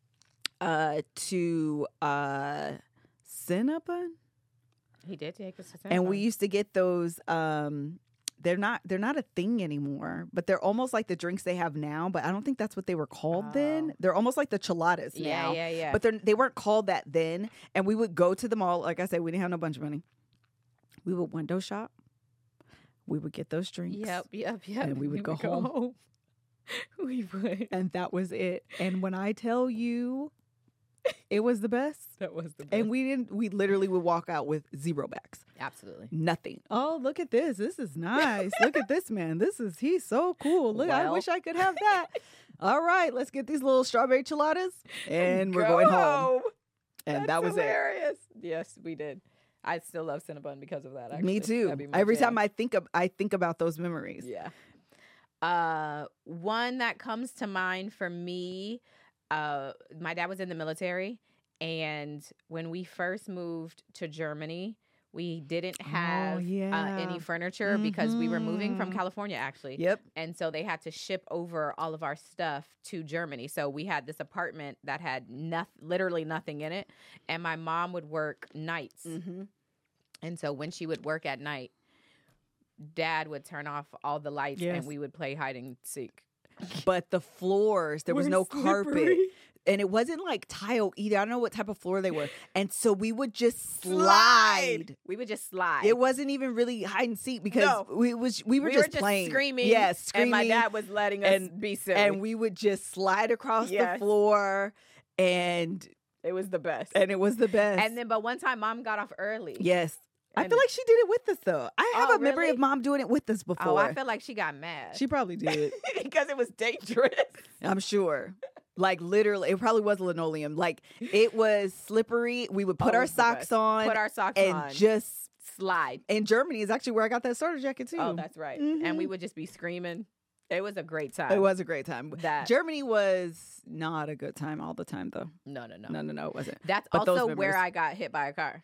to Cinnabon. He did take us to And we Cinnabon. used to get those. They're not a thing anymore, but they're almost like the drinks they have now. But I don't think that's what they were called then. Oh. They're almost like the chiladas now. Yeah. But they weren't called that then. And we would go to the mall. Like I said, we didn't have no bunch of money. We would window shop. We would get those drinks. Yep. And we would go home. We would. And that was it. And when I tell you, it was the best. That was the best. And we literally would walk out with zero bags. Absolutely. Nothing. Oh, look at this. This is nice. Look at this man. He's so cool. Look, I Well. wish I could have that. All right, let's get these little strawberry chiladas and we're going home. And that was hilarious. Yes, we did. I still love Cinnabon because of that. it. Actually. Me too. That'd be my Every jam. time I think about those memories. Yeah. One that comes to mind for me, my dad was in the military, and when we first moved to Germany, we didn't have yeah. any furniture because we were moving from Mhm. California, actually. Yep. And so they had to ship over all of our stuff to Germany. So we had this apartment that had literally nothing in it. And my mom would work nights. Mm-hmm. And so when she would work at night, Dad would turn off all the lights Yes. and we would play hide and seek. But the floors, there was Were no carpet. slippery. And it wasn't like tile either. I don't know what type of floor they were. And so we would just slide. We would just slide. It wasn't even really hide and seek because No. we were just playing. screaming. Yeah, screaming. And my dad was letting us and- be silly. And we would just slide across the Yes. floor, and it was the best. it was the best. And then, but one time, Mom got off early. yes, I And- feel like she did it with us though. I have Oh, a memory really? of Mom doing it with us before. Oh, I feel like she got mad. she probably did. because it was dangerous. I'm sure. Like literally, it probably was linoleum. Like it was slippery. We would put Oh, it our was the socks best. on Put our socks and on. just. slide. In Germany is actually where I got that starter jacket too. Oh, that's right. Mhm. And we would just be screaming. It was a great time. It was a great time. That- Germany was not a good time all the time though. No. No, it wasn't. That's But those also where memories. I got hit by a car.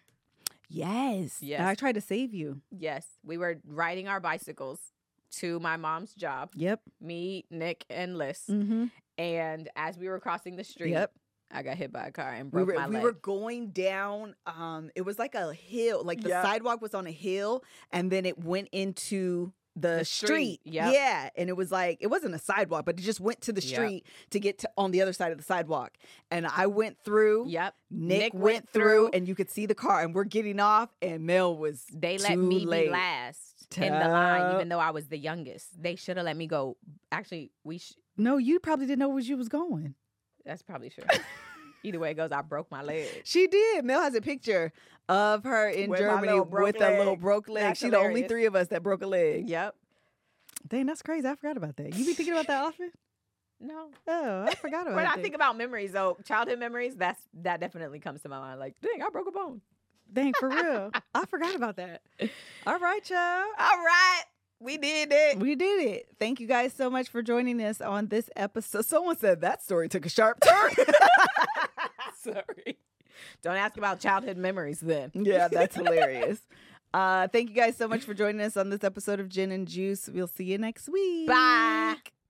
Yes. Yes. And I tried to save you. Yes. We were riding our bicycles to my mom's job. Yep. Me, Nick, and Liz. Mm-hmm. And as we were crossing the street, Yep. I got hit by a car and We broke my were leg. going down. It was like a hill. Like the Yep. sidewalk was on a hill, and then it went into the street. Yep. Yeah, and it was like it wasn't a sidewalk, but it just went to the Yep. street to get to on the other side of the sidewalk. And I went through. Yep. Nick went through, and you could see the car, and we're getting off, and Mel was They let too me late. be last in the line, Tuh. even though I was the youngest. They should have let me go. Actually, No, you probably didn't know where you was going. that's probably true. Either way it goes, I broke my leg. She did. Mel has a picture of her in With my Germany little broke with a little leg. broke leg. That's She's the only hilarious. three of us that broke a leg. Yep. Dang, that's crazy. I forgot about that. You be thinking about that often? No. Oh, I forgot about When that. I think about memories, though, childhood memories, that definitely comes to my mind. Like, dang, I broke a bone. Dang, for real. I forgot about that. All right, y'all. All right. We did it. We did it. Thank you guys so much for joining us on this episode. Someone said that story took a sharp turn. Sorry. Don't ask about childhood memories then. Yeah, that's hilarious. Thank you guys so much for joining us on this episode of Gin and Juice. We'll see you next week. Bye.